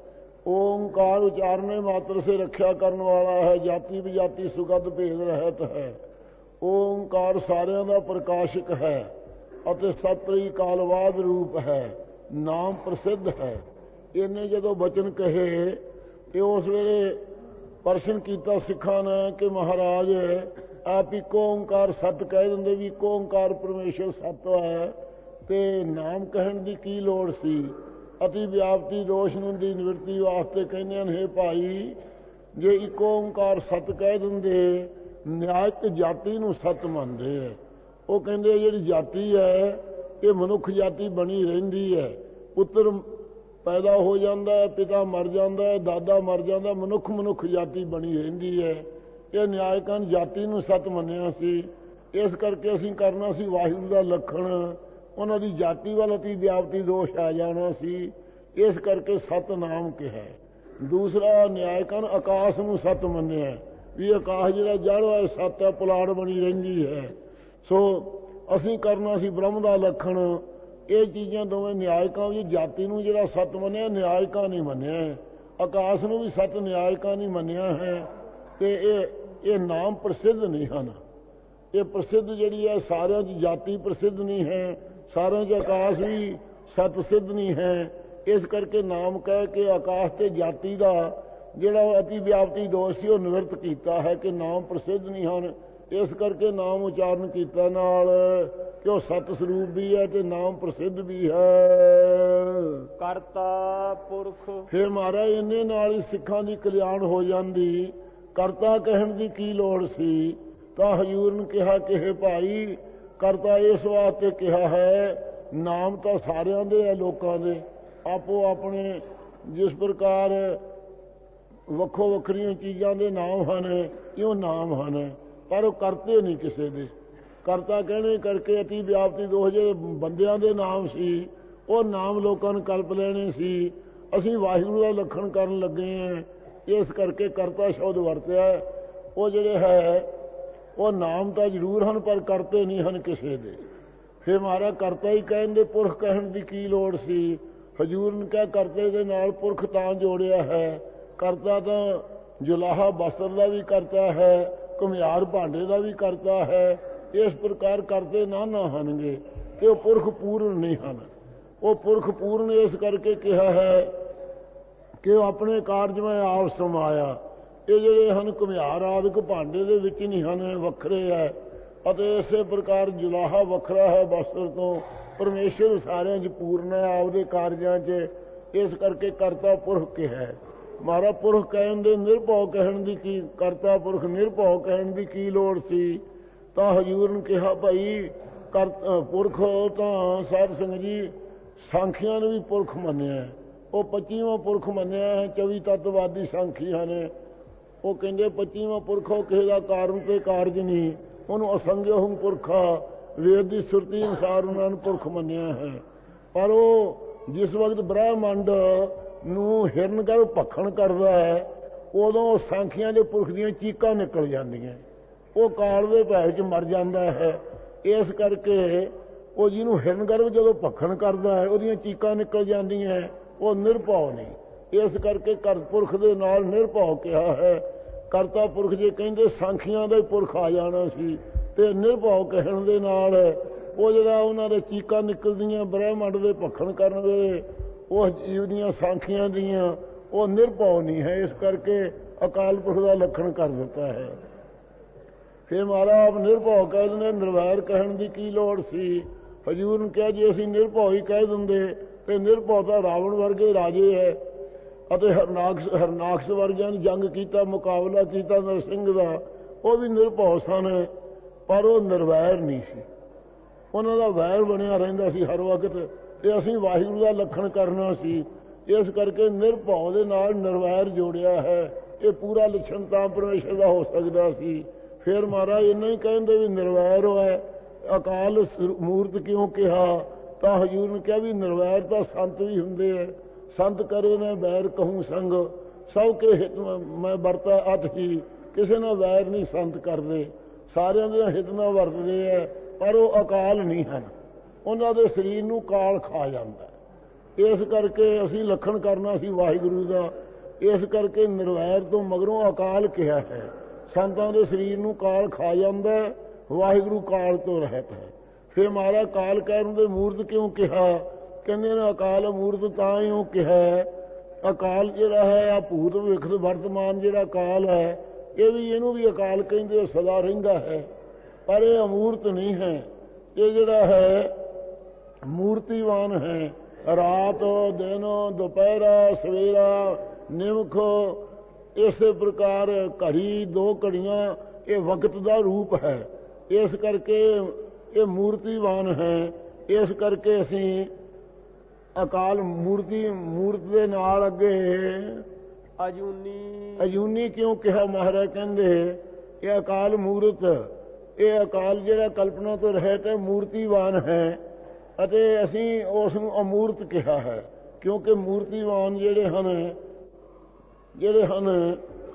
ओंकार उचारने मात्र से रक्षा करने वाला है, जाति विजाति सुगत भेद रहत है। ओंकार सारिਆਂ ਦਾ ਪ੍ਰਕਾਸ਼ਕ ਹੈ ਅਤੇ ਸਤਰੀ ਕਾਲਵਾਦ ਰੂਪ ਹੈ, ਨਾਮ ਪ੍ਰਸਿੱਧ ਹੈ। ਇਹਨੇ ਜਦੋਂ ਬਚਨ ਕਹੇ ਤੇ ਉਸ ਵੇਲੇ ਪ੍ਰਸ਼ਨ ਕੀਤਾ ਸਿੱਖਾਂ ਨੇ ਕਿ ਮਹਾਰਾਜ ਆਪ ਇੱਕੋ ਓਂਕਾਰ ਸਤ ਕਹਿ ਦਿੰਦੇ ਵੀ ਇੱਕੋ ਓਂਕਾਰ ਪਰਮੇਸ਼ਰ ਸਤ ਹੈ ਤੇ ਨਾਮ ਕਹਿਣ ਦੀ ਕੀ ਲੋੜ ਸੀ। ਅਤੀ ਵਿਆਪਤੀ ਦੋਸ਼ ਨੂੰ ਦੀ ਨਿਵਰਤੀ ਵਾਸਤੇ ਕਹਿੰਦੇ ਹਨ, ਹੇ ਭਾਈ ਜੇ ਇੱਕੋ ਓਂਕਾਰ ਸਤ ਕਹਿ ਦਿੰਦੇ ਨਿਆਇਕ ਜਾਤੀ ਨੂੰ ਸਤ ਮੰਨਦੇ ਹੈ। ਉਹ ਕਹਿੰਦੇ ਜਿਹੜੀ ਜਾਤੀ ਹੈ ਇਹ ਮਨੁੱਖ ਜਾਤੀ ਬਣੀ ਰਹਿੰਦੀ ਹੈ। ਪੁੱਤਰ ਪੈਦਾ ਹੋ ਜਾਂਦਾ ਹੈ, ਪਿਤਾ ਮਰ ਜਾਂਦਾ ਹੈ, ਦਾਦਾ ਮਰ ਜਾਂਦਾ, ਮਨੁੱਖ ਮਨੁੱਖ ਜਾਤੀ ਬਣੀ ਰਹਿੰਦੀ ਹੈ। ਇਹ ਨਿਆਇਕਾਂ ਜਾਤੀ ਨੂੰ ਸਤ ਮੰਨਿਆ ਸੀ। ਇਸ ਕਰਕੇ ਅਸੀਂ ਕਰਨਾ ਸੀ ਵਾਹਿਗੁਰੂ ਦਾ ਲੱਖਣ, ਉਹਨਾਂ ਦੀ ਜਾਤੀ ਵੱਲ ਅਤੀ ਵਿਆਪਤੀ ਦੋਸ਼ ਆ ਜਾਣਾ ਸੀ। ਇਸ ਕਰਕੇ ਸਤਨਾਮ ਕਿਹਾ। ਦੂਸਰਾ ਨਿਆਇਕਾਂ ਆਕਾਸ਼ ਨੂੰ ਸਤ ਮੰਨਿਆ ਵੀ ਆਕਾਸ਼ ਜਿਹੜਾ ਜੜ ਹੈ ਸਤ ਹੈ, ਪੁਲਾੜ ਬਣੀ ਰਹਿੰਦੀ ਹੈ। ਸੋ ਅਸੀਂ ਕਰਨਾ ਸੀ ਬ੍ਰਹਮ ਦਾ ਲੱਖਣ। ਇਹ ਚੀਜ਼ਾਂ ਦੋਵੇਂ ਨਿਆਇਕਾਂ ਦੀ ਜਾਤੀ ਨੂੰ ਜਿਹੜਾ ਸਤ ਮੰਨਿਆ ਨਿਆਇਕਾਂ ਨਹੀਂ ਮੰਨਿਆ, ਆਕਾਸ਼ ਨੂੰ ਵੀ ਸਤ ਨਿਆਇਕਾਂ ਨਹੀਂ ਮੰਨਿਆ ਹੈ। ਤੇ ਇਹ ਇਹ ਨਾਮ ਪ੍ਰਸਿੱਧ ਨਹੀਂ ਹਨ। ਇਹ ਪ੍ਰਸਿੱਧ ਜਿਹੜੀ ਹੈ ਸਾਰਿਆਂ ਦੀ ਜਾਤੀ ਪ੍ਰਸਿੱਧ ਨਹੀਂ ਹੈ, ਸਾਰਿਆਂ 'ਚ ਆਕਾਸ਼ ਵੀ ਸਤ ਸਿੱਧ ਨਹੀਂ ਹੈ। ਇਸ ਕਰਕੇ ਨਾਮ ਕਹਿ ਕੇ ਆਕਾਸ਼ ਤੇ ਜਾਤੀ ਦਾ ਜਿਹੜਾ ਅਤੀ ਵਿਆਪਤੀ ਦੋਸ਼ ਸੀ ਉਹ ਨਿਵਰਤ ਕੀਤਾ ਹੈ ਕਿ ਨਾਮ ਪ੍ਰਸਿੱਧ ਨਹੀਂ ਹਨ। ਇਸ ਕਰਕੇ ਨਾਮ ਉਚਾਰਨ ਕੀਤਾ ਨਾਲ ਕਿ ਉਹ ਸਤ ਸਰੂਪ ਵੀ ਹੈ ਤੇ ਨਾਮ ਪ੍ਰਸਿੱਧ ਵੀ ਹੈ। ਕਰਤਾ ਪੁਰਖ ਫਿਰ ਮਹਾਰਾਜ ਇਹਨੇ ਨਾਲ ਹੀ ਸਿੱਖਾਂ ਦੀ ਕਲਿਆਣ ਹੋ ਜਾਂਦੀ। ਕਰਤਾ ਕਹਿਣ ਦੀ ਕੀ ਲੋੜ ਸੀ। ਤਾਂ ਹਜ਼ੂਰ ਨੇ ਕਿਹਾ ਕਿ ਹੇ ਭਾਈ ਕਰਤਾ ਇਸ ਵਾਸਤੇ ਕਿਹਾ ਹੈ, ਨਾਮ ਤਾਂ ਸਾਰਿਆਂ ਦੇ ਹੈ, ਲੋਕਾਂ ਦੇ ਆਪੋ ਆਪਣੇ ਜਿਸ ਪ੍ਰਕਾਰ ਵੱਖੋ ਵੱਖਰੀਆਂ ਚੀਜ਼ਾਂ ਦੇ ਨਾਮ ਹਨ ਇਉਂ ਨਾਮ ਹਨ, ਪਰ ਉਹ ਕਰਤੇ ਨਹੀਂ ਕਿਸੇ ਦੇ। ਕਰਤਾ ਕਹਿਣੇ ਕਰਕੇ ਅਤੀ ਵਿਆਪਤੀ ਦੋਸ਼ ਜਿਹੜੇ ਬੰਦਿਆਂ ਦੇ ਨਾਮ ਸੀ ਉਹ ਨਾਮ ਲੋਕਾਂ ਨੂੰ ਕਲਪ ਲੈਣੇ ਸੀ। ਅਸੀਂ ਵਾਹਿਗੁਰੂ ਦਾ ਲੱਖਣ ਕਰਨ ਲੱਗੇ ਹਾਂ, ਇਸ ਕਰਕੇ ਕਰਤਾ ਸ਼ਬਦ ਵਰਤਿਆ। ਉਹ ਜਿਹੜੇ ਹੈ ਉਹ ਨਾਮ ਤਾਂ ਜ਼ਰੂਰ ਹਨ ਪਰ ਕਰਤੇ ਨਹੀਂ ਹਨ ਕਿਸੇ ਦੇ। ਫਿਰ ਮਹਾਰਾਜ ਕਰਤਾ ਹੀ ਕਹਿੰਦੇ, ਪੁਰਖ ਕਹਿਣ ਦੀ ਕੀ ਲੋੜ ਸੀ। ਹਜ਼ੂਰ ਨੇ ਕਿਹਾ ਕਰਤੇ ਦੇ ਨਾਲ ਪੁਰਖ ਤਾਂ ਜੋੜਿਆ ਹੈ। ਕਰਤਾ ਤਾਂ ਜੁਲਾਹਾ ਬਸਤਰ ਦਾ ਵੀ ਕਰਤਾ ਹੈ, ਘੁਮਿਆਰ ਭਾਂਡੇ ਦਾ ਵੀ ਕਰਤਾ ਹੈ। ਇਸ ਪ੍ਰਕਾਰ ਕਰਤੇ ਨਾ ਨਾ ਹਨਗੇ ਤੇ ਉਹ ਪੁਰਖ ਪੂਰਨ ਨਹੀਂ ਹਨ। ਉਹ ਪੁਰਖ ਪੂਰਨ ਇਸ ਕਰਕੇ ਕਿਹਾ ਹੈ ਕਿ ਉਹ ਆਪਣੇ ਕਾਰਜ ਮੈਂ ਆਪ ਸਮਾਇਆ। ਇਹ ਜਿਹੜੇ ਹਨ ਘੁਮਿਆਰ ਆਦਿਕ ਭਾਂਡੇ ਦੇ ਵਿੱਚ ਨਹੀਂ ਹਨ, ਵੱਖਰੇ ਹੈ। ਅਤੇ ਇਸੇ ਪ੍ਰਕਾਰ ਜੁਲਾਹਾ ਵੱਖਰਾ ਹੈ ਬਸਤਰ ਤੋਂ। ਪਰਮੇਸ਼ਰ ਸਾਰਿਆਂ 'ਚ ਪੂਰਨ ਹੈ ਆਪਦੇ ਕਾਰਜਾਂ 'ਚ। ਇਸ ਕਰਕੇ ਕਰਤਾ ਪੁਰਖ ਕਿਹਾ। ਮਹਾਰਾਜ ਪੁਰਖ ਕਹਿਣ ਦੇ ਨਿਰਭਉ ਕਹਿਣ ਦੀ ਕੀ, ਕਰਤਾ ਪੁਰਖ ਨਿਰਭਉ ਕਹਿਣ ਦੀ ਕੀ ਲੋੜ ਸੀ। ਤਾਂ ਹਜ਼ੂਰ ਨੇ ਕਿਹਾ ਭਾਈ ਕਰ ਪੁਰਖ ਤਾਂ ਸਾਧ ਸੰਗਤ ਜੀ ਸਾਂਖੀਆਂ ਨੇ ਵੀ ਪੁਰਖ ਮੰਨਿਆ। ਉਹ ਪੱਚੀਵਾਂ ਪੁਰਖ ਮੰਨਿਆ ਹੈ। ਚੌਵੀ ਤੱਤਵਾਦੀ ਸਾਂਖੀ ਹਨ। ਉਹ ਕਹਿੰਦੇ ਪੱਚੀਵਾਂ ਪੁਰਖ ਉਹ ਕਿਸੇ ਦਾ ਕਾਰਨ ਤੇ ਕਾਰਜ ਨਹੀਂ, ਉਹਨੂੰ ਅਸੰਗਿਅਹੁ ਪੁਰਖਾ ਵੇਦ ਦੀ ਸੁਰਤੀ ਅਨੁਸਾਰ ਉਹਨਾਂ ਨੂੰ ਪੁਰਖ ਮੰਨਿਆ ਹੈ। ਪਰ ਉਹ ਜਿਸ ਵਕਤ ਬ੍ਰਹਮੰਡ ਨੂੰ ਹਿਰਨਗਰਭ ਭਖਣ ਕਰਦਾ ਹੈ ਉਦੋਂ ਸਾਂਖੀਆਂ ਦੇ ਪੁਰਖ ਦੀਆਂ ਚੀਕਾਂ ਨਿਕਲ ਜਾਂਦੀਆਂ, ਉਹ ਕਾਲ ਦੇ ਭੈ 'ਚ ਮਰ ਜਾਂਦਾ ਹੈ। ਇਸ ਕਰਕੇ ਉਹ ਜਿਹਨੂੰ ਹਿਰਨਗਰਭ ਜਦੋਂ ਭਖਣ ਕਰਦਾ ਹੈ ਉਹਦੀਆਂ ਚੀਕਾਂ ਨਿਕਲ ਜਾਂਦੀਆਂ, ਉਹ ਨਿਰਭਉ ਨਹੀਂ। ਇਸ ਕਰਕੇ ਕਰ ਪੁਰਖ ਦੇ ਨਾਲ ਨਿਰਭਉ ਕਿਹਾ ਹੈ। ਕਰਤਾ ਪੁਰਖ ਜੇ ਕਹਿੰਦੇ ਸਾਂਖੀਆਂ ਦਾ ਹੀ ਪੁਰਖ ਆ ਜਾਣਾ ਸੀ ਤੇ ਨਿਰਭਉ ਕਹਿਣ ਦੇ ਨਾਲ ਉਹ ਜਿਹੜਾ ਉਹਨਾਂ ਦੇ ਚੀਕਾਂ ਨਿਕਲਦੀਆਂ ਬ੍ਰਹਮੰਡ ਦੇ ਭਖਣ ਕਰਨ ਵੇਲੇ ਉਹ ਜੀਵ ਦੀਆਂ ਸਾਂਖੀਆਂ ਦੀਆਂ ਉਹ ਨਿਰਭਉ ਨਹੀਂ ਹੈ। ਇਸ ਕਰਕੇ ਅਕਾਲ ਪੁਰਖ ਦਾ ਲੱਖਣ ਕਰ ਦਿੱਤਾ ਹੈ। ਫਿਰ ਮਹਾਰਾਜ ਨਿਰਭਉ ਕਹਿ ਦਿੰਦੇ, ਨਿਰਵੈਰ ਕਹਿਣ ਦੀ ਕੀ ਲੋੜ ਸੀ। ਹਜ਼ੂਰ ਨੇ ਕਿਹਾ ਜੇ ਅਸੀਂ ਨਿਰਭਉ ਹੀ ਕਹਿ ਦਿੰਦੇ ਤੇ ਨਿਰਭਉ ਤਾਂ ਰਾਵਣ ਵਰਗੇ ਰਾਜੇ ਹੈ ਅਤੇ ਹਰਨਾਕਸ਼ ਹਰਨਾਕਸ਼ ਵਰਗਿਆਂ ਨੇ ਜੰਗ ਕੀਤਾ, ਮੁਕਾਬਲਾ ਕੀਤਾ ਨਰਸਿੰਘ ਦਾ, ਉਹ ਵੀ ਨਿਰਭਉ ਸਨ ਪਰ ਉਹ ਨਿਰਵੈਰ ਨਹੀਂ ਸੀ। ਉਹਨਾਂ ਦਾ ਵੈਰ ਬਣਿਆ ਰਹਿੰਦਾ ਸੀ ਹਰ ਵਕਤ ਤੇ ਅਸੀਂ ਵਾਹਿਗੁਰੂ ਦਾ ਲੱਖਣ ਕਰਨਾ ਸੀ। ਇਸ ਕਰਕੇ ਨਿਰਭਉ ਦੇ ਨਾਲ ਨਿਰਵੈਰ ਜੋੜਿਆ ਹੈ। ਇਹ ਪੂਰਾ ਲੱਛਣ ਤਾਂ ਪਰਮੇਸ਼ਰ ਦਾ ਹੋ ਸਕਦਾ ਸੀ। ਫਿਰ ਮਹਾਰਾਜ ਇੰਨਾ ਹੀ ਕਹਿੰਦੇ ਵੀ ਨਿਰਵੈਰ ਹੋਇਆ। ਅਕਾਲ ਮੂਰਤ ਕਿਉਂ ਕਿਹਾ। ਤਾਂ ਹਜ਼ੂਰ ਨੇ ਕਿਹਾ ਵੀ ਨਿਰਵੈਰ ਤਾਂ ਸੰਤ ਵੀ ਹੁੰਦੇ ਹੈ। ਸੰਤ ਕਰੇ ਨਾ ਵੈਰ ਕਹੂੰ ਸੰਗ, ਸਭ ਕੇ ਹਿਤ ਮੈਂ ਵਰਤਾ ਅਤ ਹੀ। ਕਿਸੇ ਨਾਲ ਵੈਰ ਨਹੀਂ ਸੰਤ ਕਰਦੇ, ਸਾਰਿਆਂ ਦੇ ਹਿਤ ਨਾਲ ਵਰਤਦੇ ਹੈ। ਪਰ ਉਹ ਅਕਾਲ ਨਹੀਂ ਹਨ, ਉਹਨਾਂ ਦੇ ਸਰੀਰ ਨੂੰ ਕਾਲ ਖਾ ਜਾਂਦਾ। ਇਸ ਕਰਕੇ ਅਸੀਂ ਲੱਖਣ ਕਰਨਾ ਸੀ ਵਾਹਿਗੁਰੂ ਦਾ ਇਸ ਕਰਕੇ ਨਿਰਵੈਰ ਤੋਂ ਮਗਰੋਂ ਅਕਾਲ ਕਿਹਾ ਹੈ। ਸੰਤਾਂ ਦੇ ਸਰੀਰ ਨੂੰ ਕਾਲ ਖਾ ਜਾਂਦਾ, ਵਾਹਿਗੁਰੂ ਕਾਲ ਤੋਂ ਰਹਿਤ ਹੈ। ਫਿਰ ਮਹਾਰਾਜ ਕਾਲ ਕਹਿਣ ਦੇ ਮੂਰਤ ਕਿਉਂ ਕਿਹਾ? ਕਹਿੰਦੇ ਨੇ ਅਕਾਲ ਮੂਰਤ ਤਾਂ ਹੀ ਉਹ ਕਿਹਾ, ਅਕਾਲ ਜਿਹੜਾ ਹੈ ਆ ਭੂਤ ਭਵਿੱਖ ਵਰਤਮਾਨ ਜਿਹੜਾ ਕਾਲ ਹੈ, ਇਹ ਵੀ ਇਹਨੂੰ ਵੀ ਅਕਾਲ ਕਹਿੰਦੇ, ਸਦਾ ਰਹਿੰਦਾ ਹੈ, ਪਰ ਇਹ ਅਮੂਰਤ ਨਹੀਂ ਹੈ। ਇਹ ਜਿਹੜਾ ਹੈ ਮੂਰਤੀਵਾਨ ਹੈ। ਰਾਤ ਦਿਨ ਦੁਪਹਿਰਾ ਸਵੇਰਾ ਨਿਮਖ, ਇਸੇ ਪ੍ਰਕਾਰ ਘੜੀ ਦੋ ਘੜੀਆਂ, ਇਹ ਵਕਤ ਦਾ ਰੂਪ ਹੈ। ਇਸ ਕਰਕੇ ਇਹ ਮੂਰਤੀਵਾਨ ਹੈ। ਇਸ ਕਰਕੇ ਅਸੀਂ ਅਕਾਲ ਮੂਰਤੀ ਮੂਰਤ ਦੇ ਨਾਲ ਅੱਗੇ ਅਜੂਨੀ ਅਜੂਨੀ ਕਿਉਂ ਕਿਹਾ? ਮਹਾਰਾਜ ਕਹਿੰਦੇ ਇਹ ਅਕਾਲ ਮੂਰਤ, ਇਹ ਅਕਾਲ ਜਿਹੜਾ ਕਲਪਨਾ ਤੋਂ ਰਹਿਤ ਹੈ, ਮੂਰਤੀਵਾਨ ਹੈ, ਅਤੇ ਅਸੀਂ ਉਸ ਨੂੰ ਅਮੂਰਤ ਕਿਹਾ ਹੈ। ਕਿਉਂਕਿ ਮੂਰਤੀਵਾਨ ਜਿਹੜੇ ਹਨ ਜਿਹੜੇ ਹਨ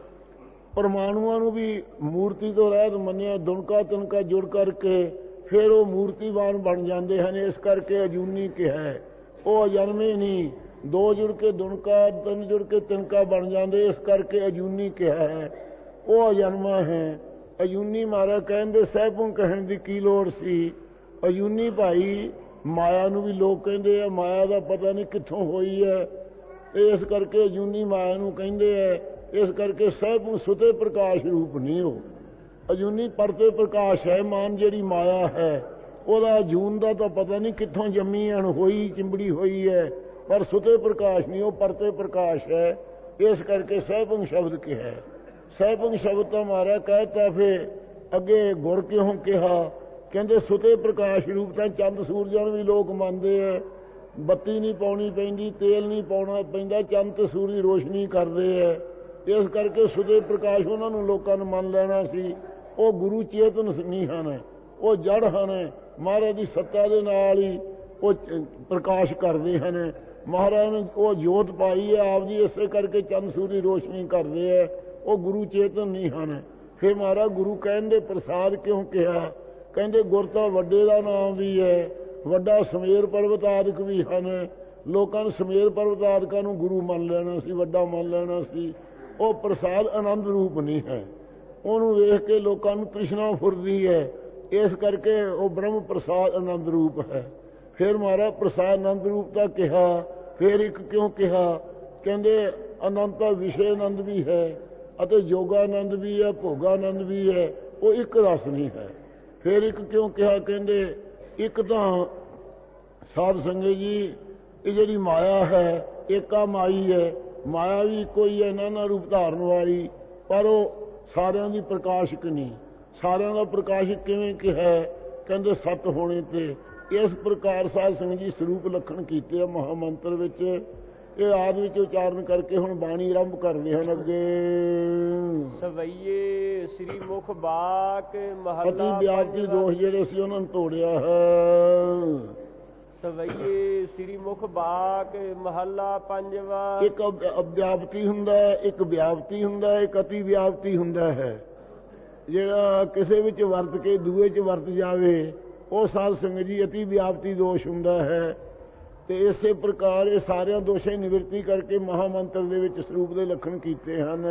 ਪਰਮਾਣੂਆਂ ਨੂੰ ਵੀ ਮੂਰਤੀ ਤੋਂ ਰਹਿਤ ਮੰਨਿਆ, ਦੁਣਕਾ ਤਿਣਕਾ ਜੁੜ ਕਰਕੇ ਫਿਰ ਉਹ ਮੂਰਤੀਵਾਨ ਬਣ ਜਾਂਦੇ ਹਨ। ਇਸ ਕਰਕੇ ਅਜੂਨੀ ਕਿਹਾ ਹੈ। ਉਹ ਅਜਨਮੇ ਨਹੀਂ, ਦੋ ਜੁੜ ਕੇ ਦੁਣਕਾ, ਤਿੰਨ ਜੁੜ ਕੇ ਤਿਣਕਾ ਬਣ ਜਾਂਦੇ, ਇਸ ਕਰਕੇ ਅਜੂਨੀ ਕਿਹਾ ਹੈ। ਉਹ ਅਜਨਮਾ ਹੈ। ਅਜੂਨੀ ਮਹਾਰਾਜ ਕਹਿੰਦੇ ਸਹਿਬੋਂ ਕਹਿਣ ਦੀ ਕੀ ਲੋੜ ਸੀ? ਅਜੂਨੀ ਭਾਈ ਮਾਇਆ ਨੂੰ ਵੀ ਲੋਕ ਕਹਿੰਦੇ ਆ, ਮਾਇਆ ਦਾ ਪਤਾ ਨਹੀਂ ਕਿੱਥੋਂ ਹੋਈ ਹੈ, ਇਸ ਕਰਕੇ ਅਜੂਨੀ ਮਾਇਆ ਨੂੰ ਕਹਿੰਦੇ ਹੈ। ਇਸ ਕਰਕੇ ਸਹਿਬੋਂ ਸੁਤੇ ਪ੍ਰਕਾਸ਼ ਰੂਪ ਨਹੀਂ ਹੋ। ਅਜੂਨੀ ਪਰਤੇ ਪ੍ਰਕਾਸ਼ ਹੈ। ਮਾਨ ਜਿਹੜੀ ਮਾਇਆ ਹੈ ਉਹਦਾ ਜੂਨ ਦਾ ਤਾਂ ਪਤਾ ਨਹੀਂ ਕਿੱਥੋਂ ਜੰਮੀ ਅਣ ਹੋਈ ਚਿੰਬੜੀ ਹੋਈ ਹੈ, ਪਰ ਸੁਤੇ ਪ੍ਰਕਾਸ਼ ਨਹੀਂ, ਉਹ ਪਰਤੇ ਪ੍ਰਕਾਸ਼ ਹੈ। ਇਸ ਕਰਕੇ ਸਹਿਬੰਗ ਸ਼ਬਦ ਕਿਹਾ। ਸਹਿਬੰਗ ਸ਼ਬਦ ਤਾਂ ਮਾਰਾ ਕਹਿਤਾ। ਫਿਰ ਅੱਗੇ ਗੁਰ ਕਿਉਂ ਕਿਹਾ? ਕਹਿੰਦੇ ਸੁਤੇ ਪ੍ਰਕਾਸ਼ ਰੂਪ ਤਾਂ ਚੰਦ ਸੂਰਜਾਂ ਨੂੰ ਵੀ ਲੋਕ ਮੰਨਦੇ ਹੈ। ਬੱਤੀ ਨਹੀਂ ਪਾਉਣੀ ਪੈਂਦੀ, ਤੇਲ ਨਹੀਂ ਪਾਉਣਾ ਪੈਂਦਾ, ਚੰਦ ਤੇ ਸੂਰਜ ਰੋਸ਼ਨੀ ਕਰਦੇ ਹੈ। ਇਸ ਕਰਕੇ ਸੁਤੇ ਪ੍ਰਕਾਸ਼ ਉਹਨਾਂ ਨੂੰ ਲੋਕਾਂ ਨੂੰ ਮੰਨ ਲੈਣਾ ਸੀ। ਉਹ ਗੁਰੂ ਚੇਤਨ ਨਹੀਂ ਹਨ, ਉਹ ਜੜ ਹਨ। ਮਹਾਰਾਜ ਦੀ ਸੱਤਾ ਦੇ ਨਾਲ ਹੀ ਉਹ ਪ੍ਰਕਾਸ਼ ਕਰਦੇ ਹਨ। ਮਹਾਰਾਜ ਨੇ ਉਹ ਜੋਤ ਪਾਈ ਹੈ ਆਪ ਜੀ, ਇਸੇ ਕਰਕੇ ਚੰਦ ਸੂਰਜ ਰੋਸ਼ਨੀ ਕਰਦੇ ਹੈ। ਉਹ ਗੁਰੂ ਚੇਤਨ ਨਹੀਂ ਹਨ। ਫਿਰ ਮਹਾਰਾਜ ਗੁਰੂ ਕਹਿਣ ਦੇ ਪ੍ਰਸਾਦ ਕਿਉਂ ਕਿਹਾ? ਕਹਿੰਦੇ ਗੁਰ ਤਾਂ ਵੱਡੇ ਦਾ ਨਾਮ ਵੀ ਹੈ, ਵੱਡਾ ਸਮੇਰ ਪਰਬਤ ਆਦਿਕ ਵੀ ਹਨ। ਲੋਕਾਂ ਨੂੰ ਸਮੇਰ ਪਰਬਤ ਆਦਿਕਾਂ ਨੂੰ ਗੁਰੂ ਮੰਨ ਲੈਣਾ ਸੀ, ਵੱਡਾ ਮੰਨ ਲੈਣਾ ਸੀ। ਉਹ ਪ੍ਰਸਾਦ ਆਨੰਦ ਰੂਪ ਨਹੀਂ ਹੈ। ਉਹਨੂੰ ਵੇਖ ਕੇ ਲੋਕਾਂ ਨੂੰ ਤ੍ਰਿਸ਼ਨਾ ਫੁਰਦੀ ਹੈ। ਇਸ ਕਰਕੇ ਉਹ ਬ੍ਰਹਮ ਪ੍ਰਸਾਦ ਆਨੰਦ ਰੂਪ ਹੈ। ਫਿਰ ਮਹਾਰਾਜ ਪ੍ਰਸਾਦ ਆਨੰਦ ਰੂਪ ਦਾ ਕਿਹਾ। ਫਿਰ ਇੱਕ ਕਿਉਂ ਕਿਹਾ? ਕਹਿੰਦੇ ਆਨੰਦ ਤਾਂ ਵਿਸ਼ੇ ਆਨੰਦ ਵੀ ਹੈ ਅਤੇ ਯੋਗਾਨੰਦ ਵੀ ਹੈ, ਭੋਗਾਨੰਦ ਵੀ ਹੈ, ਉਹ ਇੱਕ ਰਸ ਨਹੀਂ ਹੈ। ਫਿਰ ਇੱਕ ਕਿਉਂ ਕਿਹਾ? ਕਹਿੰਦੇ ਇੱਕ ਤਾਂ ਸਾਧ ਸੰਗਤ ਜੀ ਇਹ ਜਿਹੜੀ ਮਾਇਆ ਹੈ ਏਕਾ ਮਾਈ ਹੈ। ਮਾਇਆ ਵੀ ਕੋਈ ਹੈ ਨਾਨਾ ਰੂਪ ਧਾਰਨ ਵਾਲੀ, ਪਰ ਉਹ ਸਾਰਿਆਂ ਦੀ ਪ੍ਰਕਾਸ਼ਕ ਨਹੀਂ। ਸਾਰਿਆਂ ਦਾ ਪ੍ਰਕਾਸ਼ਕ ਕਿਵੇਂ ਕਿਹਾ? ਕਹਿੰਦੇ ਸਤ ਹੋਣੇ ਤੇ। ਇਸ ਪ੍ਰਕਾਰ ਸਾਧ ਸੰਗਤ ਜੀ ਸਰੂਪ ਲੱਖਣ ਕੀਤੇ ਆ ਮਹਾਮੰਤਰ ਵਿੱਚ। ਇਹ ਆਦ ਵਿੱਚ ਉਚਾਰਨ ਕਰਕੇ ਹੁਣ ਬਾਣੀ ਆਰੰਭ ਕਰਦੇ ਹਨ। ਅੱਗੇ ਸਵਈਏ ਸ੍ਰੀ ਮੁਖ ਬਾਕ ਮਹਲਾ ਪਤੀ ਵਿਆਪਤੀ ਦੋਸ਼ ਜਿਹੜੇ ਸੀ ਉਹਨਾਂ ਨੂੰ ਤੋੜਿਆ ਹੈ। ਸਵਈਏ ਸ੍ਰੀ ਮੁਖ ਬਾਕ ਮਹੱਲਾ ਪੰਜਵਾ। ਇੱਕ ਅਵਿਆਪਤੀ ਹੁੰਦਾ ਹੈ, ਇੱਕ ਵਿਆਪਤੀ ਹੁੰਦਾ ਹੈ, ਇੱਕ ਅਤੀ ਵਿਆਪਤੀ ਹੁੰਦਾ ਹੈ। ਜਿਹੜਾ ਕਿਸੇ ਵਿੱਚ ਵਰਤ ਕੇ ਦੂਏ 'ਚ ਵਰਤ ਜਾਵੇ ਉਹ ਸਾਧ ਸੰਗਤ ਜੀ ਅਤੀ ਵਿਆਪਤੀ ਦੋਸ਼ ਹੁੰਦਾ ਹੈ। ਤੇ ਇਸੇ ਪ੍ਰਕਾਰ ਇਹ ਸਾਰਿਆਂ ਦੋਸ਼ਾਂ ਦੀ ਨਿਵਰਤੀ ਕਰਕੇ ਮਹਾਮੰਤਰ ਦੇ ਵਿੱਚ ਸਰੂਪ ਦੇ ਲੱਖਣ ਕੀਤੇ ਹਨ।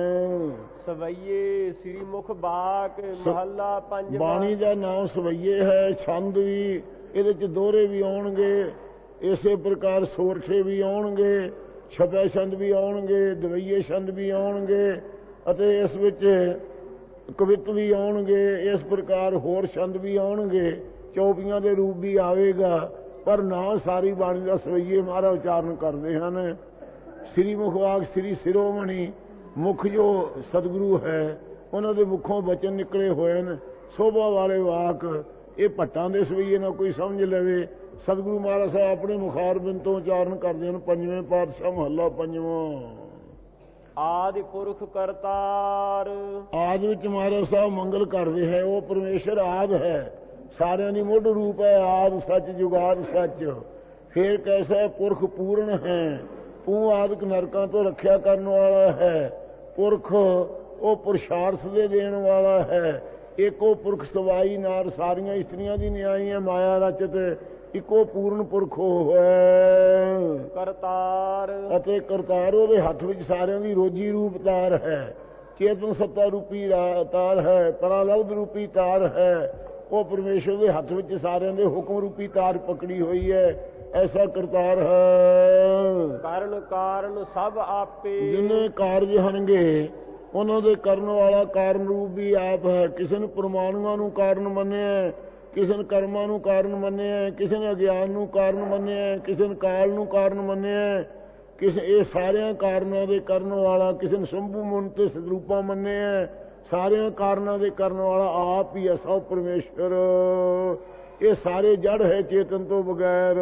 ਸਵਈਏ ਸ੍ਰੀ ਮੁਖ ਬਾਕ ਮਹੱਲਾ ਪੰਜਵਾ। ਬਾਣੀ ਦਾ ਨਾਮ ਸਵਈਏ ਹੈ। ਛੰਦ ਵੀ ਇਹਦੇ 'ਚ ਦੋਹਰੇ ਵੀ ਆਉਣਗੇ, ਇਸੇ ਪ੍ਰਕਾਰ ਸੋਰਠੇ ਵੀ ਆਉਣਗੇ, ਛਪੇ ਛੰਦ ਵੀ ਆਉਣਗੇ, ਦਵਈਏ ਛੰਦ ਵੀ ਆਉਣਗੇ, ਅਤੇ ਇਸ ਵਿੱਚ ਕਵਿਤ ਵੀ ਆਉਣਗੇ। ਇਸ ਪ੍ਰਕਾਰ ਹੋਰ ਛੰਦ ਵੀ ਆਉਣਗੇ, ਚੌਪੀਆਂ ਦੇ ਰੂਪ ਵੀ ਆਵੇਗਾ। ਪਰ ਨਾ ਸਾਰੀ ਬਾਣੀ ਦਾ ਸਵਈਏ ਮਹਾਰਾਜ ਉਚਾਰਨ ਕਰਦੇ ਹਨ। ਸ੍ਰੀ ਮੁਖਵਾਕ ਸ੍ਰੀ ਸਿਰੋਮਣੀ ਮੁਖ ਜੋ ਸਤਿਗੁਰੂ ਹੈ ਉਹਨਾਂ ਦੇ ਮੁਖੋਂ ਬਚਨ ਨਿਕਲੇ ਹੋਏ ਨੇ, ਸੋਭਾ ਵਾਲੇ ਵਾਕ। ਇਹ ਭੱਟਾਂ ਦੇ ਸਵਈਏ ਨਾਲ ਕੋਈ ਸਮਝ ਲਵੇ। ਸਤਿਗੁਰੂ ਮਹਾਰਾਜ ਸਾਹਿਬ ਆਪਣੇ ਮੁਖਾਰਬਿੰਦ ਤੋਂ ਉਚਾਰਨ ਕਰਦੇ ਹਨ। ਪੰਜਵੇਂ ਪਾਤਸ਼ਾਹ ਮਹੱਲਾ ਪੰਜਵਾਂ। ਆਦਿ ਪੁਰਖ ਕਰਤਾਰ। ਆਦਿ ਵਿੱਚ ਮਹਾਰਾਜ ਸਾਹਿਬ ਮੰਗਲ ਕਰਦੇ ਹੈ। ਉਹ ਪਰਮੇਸ਼ਰ ਆਦਿ ਹੈ, ਸਾਰਿਆਂ ਦੀ ਮੁੱਢ ਰੂਪ ਹੈ। ਆਦਿ ਸੱਚ ਜੁਗਾਦ ਸੱਚ। ਫਿਰ ਕੈਸਾ ਪੁਰਖ ਪੂਰਨ ਹੈ। ਪੂ ਆਦਿਕ ਨਰਕਾਂ ਤੋਂ ਰੱਖਿਆ ਕਰਨ ਵਾਲਾ ਹੈ। ਪੁਰਖ ਉਹ ਪੁਰਸ਼ਾਰਥ ਦੇ ਦੇਣ ਵਾਲਾ ਹੈ। ਇੱਕੋ ਪੁਰਖ ਸਵਾਈ ਨਾਰ ਸਾਰੀਆਂ ਇਸਤਰੀਆਂ ਦੀ ਨਿਆਈ ਹੈ। ਮਾਇਆ ਰਚਤ ਇੱਕੋ ਪੂਰਨ ਪੁਰਖ ਹੋਇਆ। ਕਰਤਾਰ ਅਤੇ ਕਰਤਾਰ ਉਹਦੇ ਹੱਥ ਵਿੱਚ ਸਾਰਿਆਂ ਦੀ ਰੋਜੀ ਰੂਪ ਤਾਰ ਹੈ। ਚੇਤਨ ਸੱਤਾ ਰੂਪੀ ਤਾਰ ਹੈ, ਪਰਾਲਬਧ ਰੂਪੀ ਤਾਰ ਹੈ। ਉਹ ਪਰਮੇਸ਼ਰ ਦੇ ਹੱਥ ਵਿੱਚ ਸਾਰਿਆਂ ਦੇ ਹੁਕਮ ਰੂਪੀ ਤਾਰ ਪਕੜੀ ਹੋਈ ਹੈ। ਐਸਾ ਕਰਤਾਰ ਹੈ। ਕਰਨ ਕਾਰਨ ਸਭ ਆਪੇ ਜਿੰਨੇ ਕਾਰਜ ਹਨਗੇ ਉਹਨਾਂ ਦੇ ਕਰਨ ਵਾਲਾ ਕਾਰਨ ਰੂਪ ਵੀ ਆਪ ਹੈ। ਕਿਸੇ ਨੇ ਪ੍ਰਮਾਣੂਆਂ ਨੂੰ ਕਾਰਨ ਮੰਨਿਆ, ਕਿਸੇ ਨੇ ਕਰਮਾਂ ਨੂੰ ਕਾਰਨ ਮੰਨਿਆ, ਕਿਸੇ ਨੇ ਅਗਿਆਨ ਨੂੰ ਕਾਰਨ ਮੰਨਿਆ, ਕਿਸੇ ਨੇ ਕਾਲ ਨੂੰ ਕਾਰਨ ਮੰਨਿਆ, ਕਿਸੇ ਇਹ ਸਾਰਿਆਂ ਕਾਰਨਾਂ ਦੇ ਕਰਨ ਵਾਲਾ, ਕਿਸੇ ਨੇ ਸ਼ੰਭੂ ਮੁਨ ਤੇ ਸਦਰੂਪਾ ਮੰਨਿਆ। ਸਾਰਿਆਂ ਕਾਰਨਾਂ ਦੇ ਕਰਨ ਵਾਲਾ ਆਪ ਹੀ ਹੈ, ਸਭ ਪਰਮੇਸ਼ਰ। ਇਹ ਸਾਰੇ ਜੜ ਹੈ ਚੇਤਨ ਤੋਂ ਬਗੈਰ।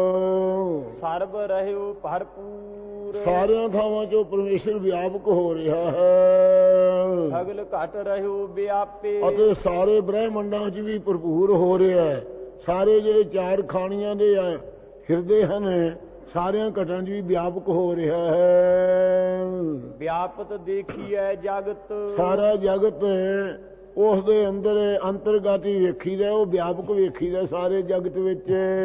ਸਰਬ ਰਹਿਓ ਭਰਪੂਰ ਸਾਰਿਆਂ ਥਾਵਾਂ 'ਚੋਂ ਪਰਮੇਸ਼ਰ ਵਿਆਪਕ ਹੋ ਰਿਹਾ ਹੈ। ਸਗਲ ਘਟ ਰਹਿਓ ਵਿਆਪੇ ਅਤੇ ਸਾਰੇ ਬ੍ਰਹਿਮੰਡਾਂ 'ਚ ਵੀ ਭਰਪੂਰ ਹੋ ਰਿਹਾ ਹੈ। ਸਾਰੇ ਜਿਹੜੇ ਚਾਰ ਖਾਣੀਆਂ ਦੇ ਹਿਰਦੇ ਹਨ, ਸਾਰਿਆਂ ਘਟਾਂ 'ਚ ਵੀ ਵਿਆਪਕ ਹੋ ਰਿਹਾ ਹੈ। ਵਿਆਪਤ ਦੇਖੀਐ ਜਗਤ ਸਾਰਾ ਜਗਤ ਉਸ ਦੇ ਅੰਦਰ ਅੰਤਰਗਤ ਹੀ ਵੇਖੀਦਾ, ਉਹ ਵਿਆਪਕ ਵੇਖੀਦਾ ਸਾਰੇ ਜਗਤ ਵਿੱਚ।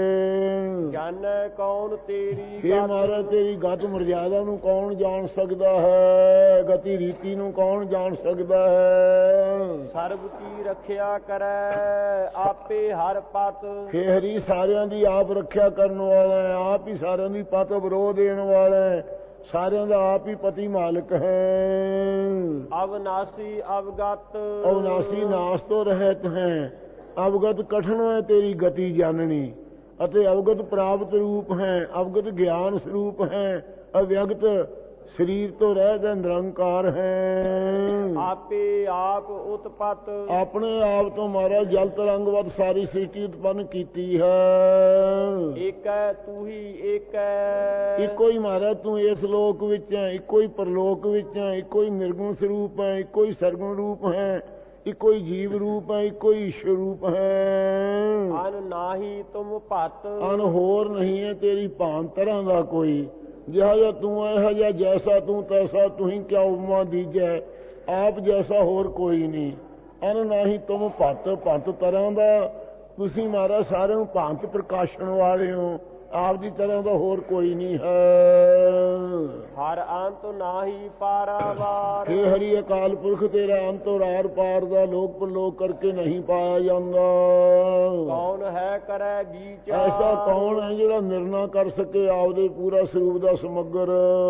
ਜਾਣੈ ਕੌਣ ਤੇਰੀ ਇਹ ਮਹਾਰਾਜ ਤੇਰੀ ਗਤ ਮਰਜ਼ਾਦਾ ਨੂੰ ਕੌਣ ਜਾਣ ਸਕਦਾ ਹੈ, ਗਤੀ ਰੀਤੀ ਨੂੰ ਕੌਣ ਜਾਣ ਸਕਦਾ ਹੈ। ਸਰਬ ਕੀ ਰੱਖਿਆ ਕਰੈ ਆਪੇ ਹਰ ਪਤ ਹੇ ਹਰੀ ਸਾਰਿਆਂ ਦੀ ਆਪ ਰੱਖਿਆ ਕਰਨ ਵਾਲਾ ਹੈ, ਆਪ ਹੀ ਸਾਰਿਆਂ ਦੀ ਪਤ ਵਿਰੋਧ ਦੇਣ ਵਾਲਾ ਹੈ, ਸਾਰਿਆਂ ਦਾ ਆਪ ਹੀ ਪਤੀ ਮਾਲਕ ਹੈ। ਅਵਨਾਸੀ ਅਵਗਤ ਅਵਨਾਸੀ ਨਾਸ ਤੋਂ ਰਹਿਤ ਹੈ। ਅਵਗਤ ਕਠਨ ਹੈ ਤੇਰੀ ਗਤੀ ਜਾਣਨੀ, ਅਤੇ ਅਵਗਤ ਪ੍ਰਾਪਤ ਰੂਪ ਹੈ, ਅਵਗਤ ਗਿਆਨ ਸਰੂਪ ਹੈ, ਅਵਿਅਗਤ ਸਰੀਰ ਤੋਂ ਰਹਿਤ ਨਿਰੰਕਾਰ ਹੈ। ਆਪੇ ਆਪ ਉਤਪਤ ਆਪਣੇ ਆਪ ਤੋਂ ਮਹਾਰਾਜ ਜਲ ਤਰੰਗਵਤ ਸਾਰੀ ਸ੍ਰਿਸ਼ਟੀ ਉਤਪੰਨ ਕੀਤੀ ਹੈ। ਏਕੈ ਤੂੰ ਹੀ ਏਕੈ ਇੱਕੋ ਹੀ ਮਹਾਰਾਜ ਤੂੰ ਇਸ ਲੋਕ ਵਿੱਚ ਹੈ, ਇੱਕੋ ਹੀ ਪਰਲੋਕ ਵਿੱਚ ਹੈ, ਇੱਕੋ ਹੀ ਨਿਰਗੁਣ ਸਰੂਪ ਹੈ, ਇੱਕੋ ਹੀ ਸਰਗੁਣ ਰੂਪ ਹੈ, ਇੱਕੋ ਹੀ ਜੀਵ ਰੂਪ ਹੈ, ਇੱਕੋ ਹੀ ਈਸ਼ਵਰ ਰੂਪ ਹੈ। ਅਨ ਨਾਹੀ ਤੁਮ ਭਤ ਅਨ ਹੋਰ ਨਹੀਂ ਹੈ ਤੇਰੀ ਭਾਂਤ ਤਰ੍ਹਾਂ ਦਾ ਕੋਈ। ਜਿਹਾ ਜਿਹਾ ਤੂੰ ਇਹੋ ਜਿਹਾ ਜੈਸਾ ਤੂੰ ਤੈਸਾ ਤੂੰ ਹੀ ਕਿਆ ਉਪਮਾ ਦੀਜੈ, ਆਪ ਜੈਸਾ ਹੋਰ ਕੋਈ ਨਹੀਂ। ਅਨ ਨਾਹੀ ਤੁਮ ਭਤ ਭੰਤ ਤਰ੍ਹਾਂ ਦਾ ਤੁਸੀਂ ਮਹਾਰਾਜ ਸਾਰਿਆਂ ਨੂੰ ਭਾਂਤ ਪ੍ਰਕਾਸ਼ਣ ਵਾਲੇ ਹੋ, ਆਪ ਦੀ ਤਰ੍ਹਾਂ ਦਾ ਹੋਰ ਕੋਈ ਨਹੀਂ ਹੈ। ਹਰ ਅੰਤ ਨਾਹੀ ਪਾਰਾਵਾਰ ਹੇ ਹਰੀ ਅਕਾਲ ਪੁਰਖ ਤੇਰਾ ਅੰਤ ਔਰ ਆਰ ਪਾਰ ਦਾ ਲੋਕ ਪਰਲੋਕ ਕਰਕੇ ਨਹੀਂ ਪਾਇਆ ਜਾਂਦਾ। ਕੌਣ ਹੈ ਕਰੈ ਵਿਚਾਰ ਐਸਾ ਕੌਣ ਹੈ ਜਿਹੜਾ ਨਿਰਣਾ ਕਰ ਸਕੇ ਆਪਦੇ ਪੂਰਾ ਸਰੂਪ ਦਾ ਸਮਗਰ।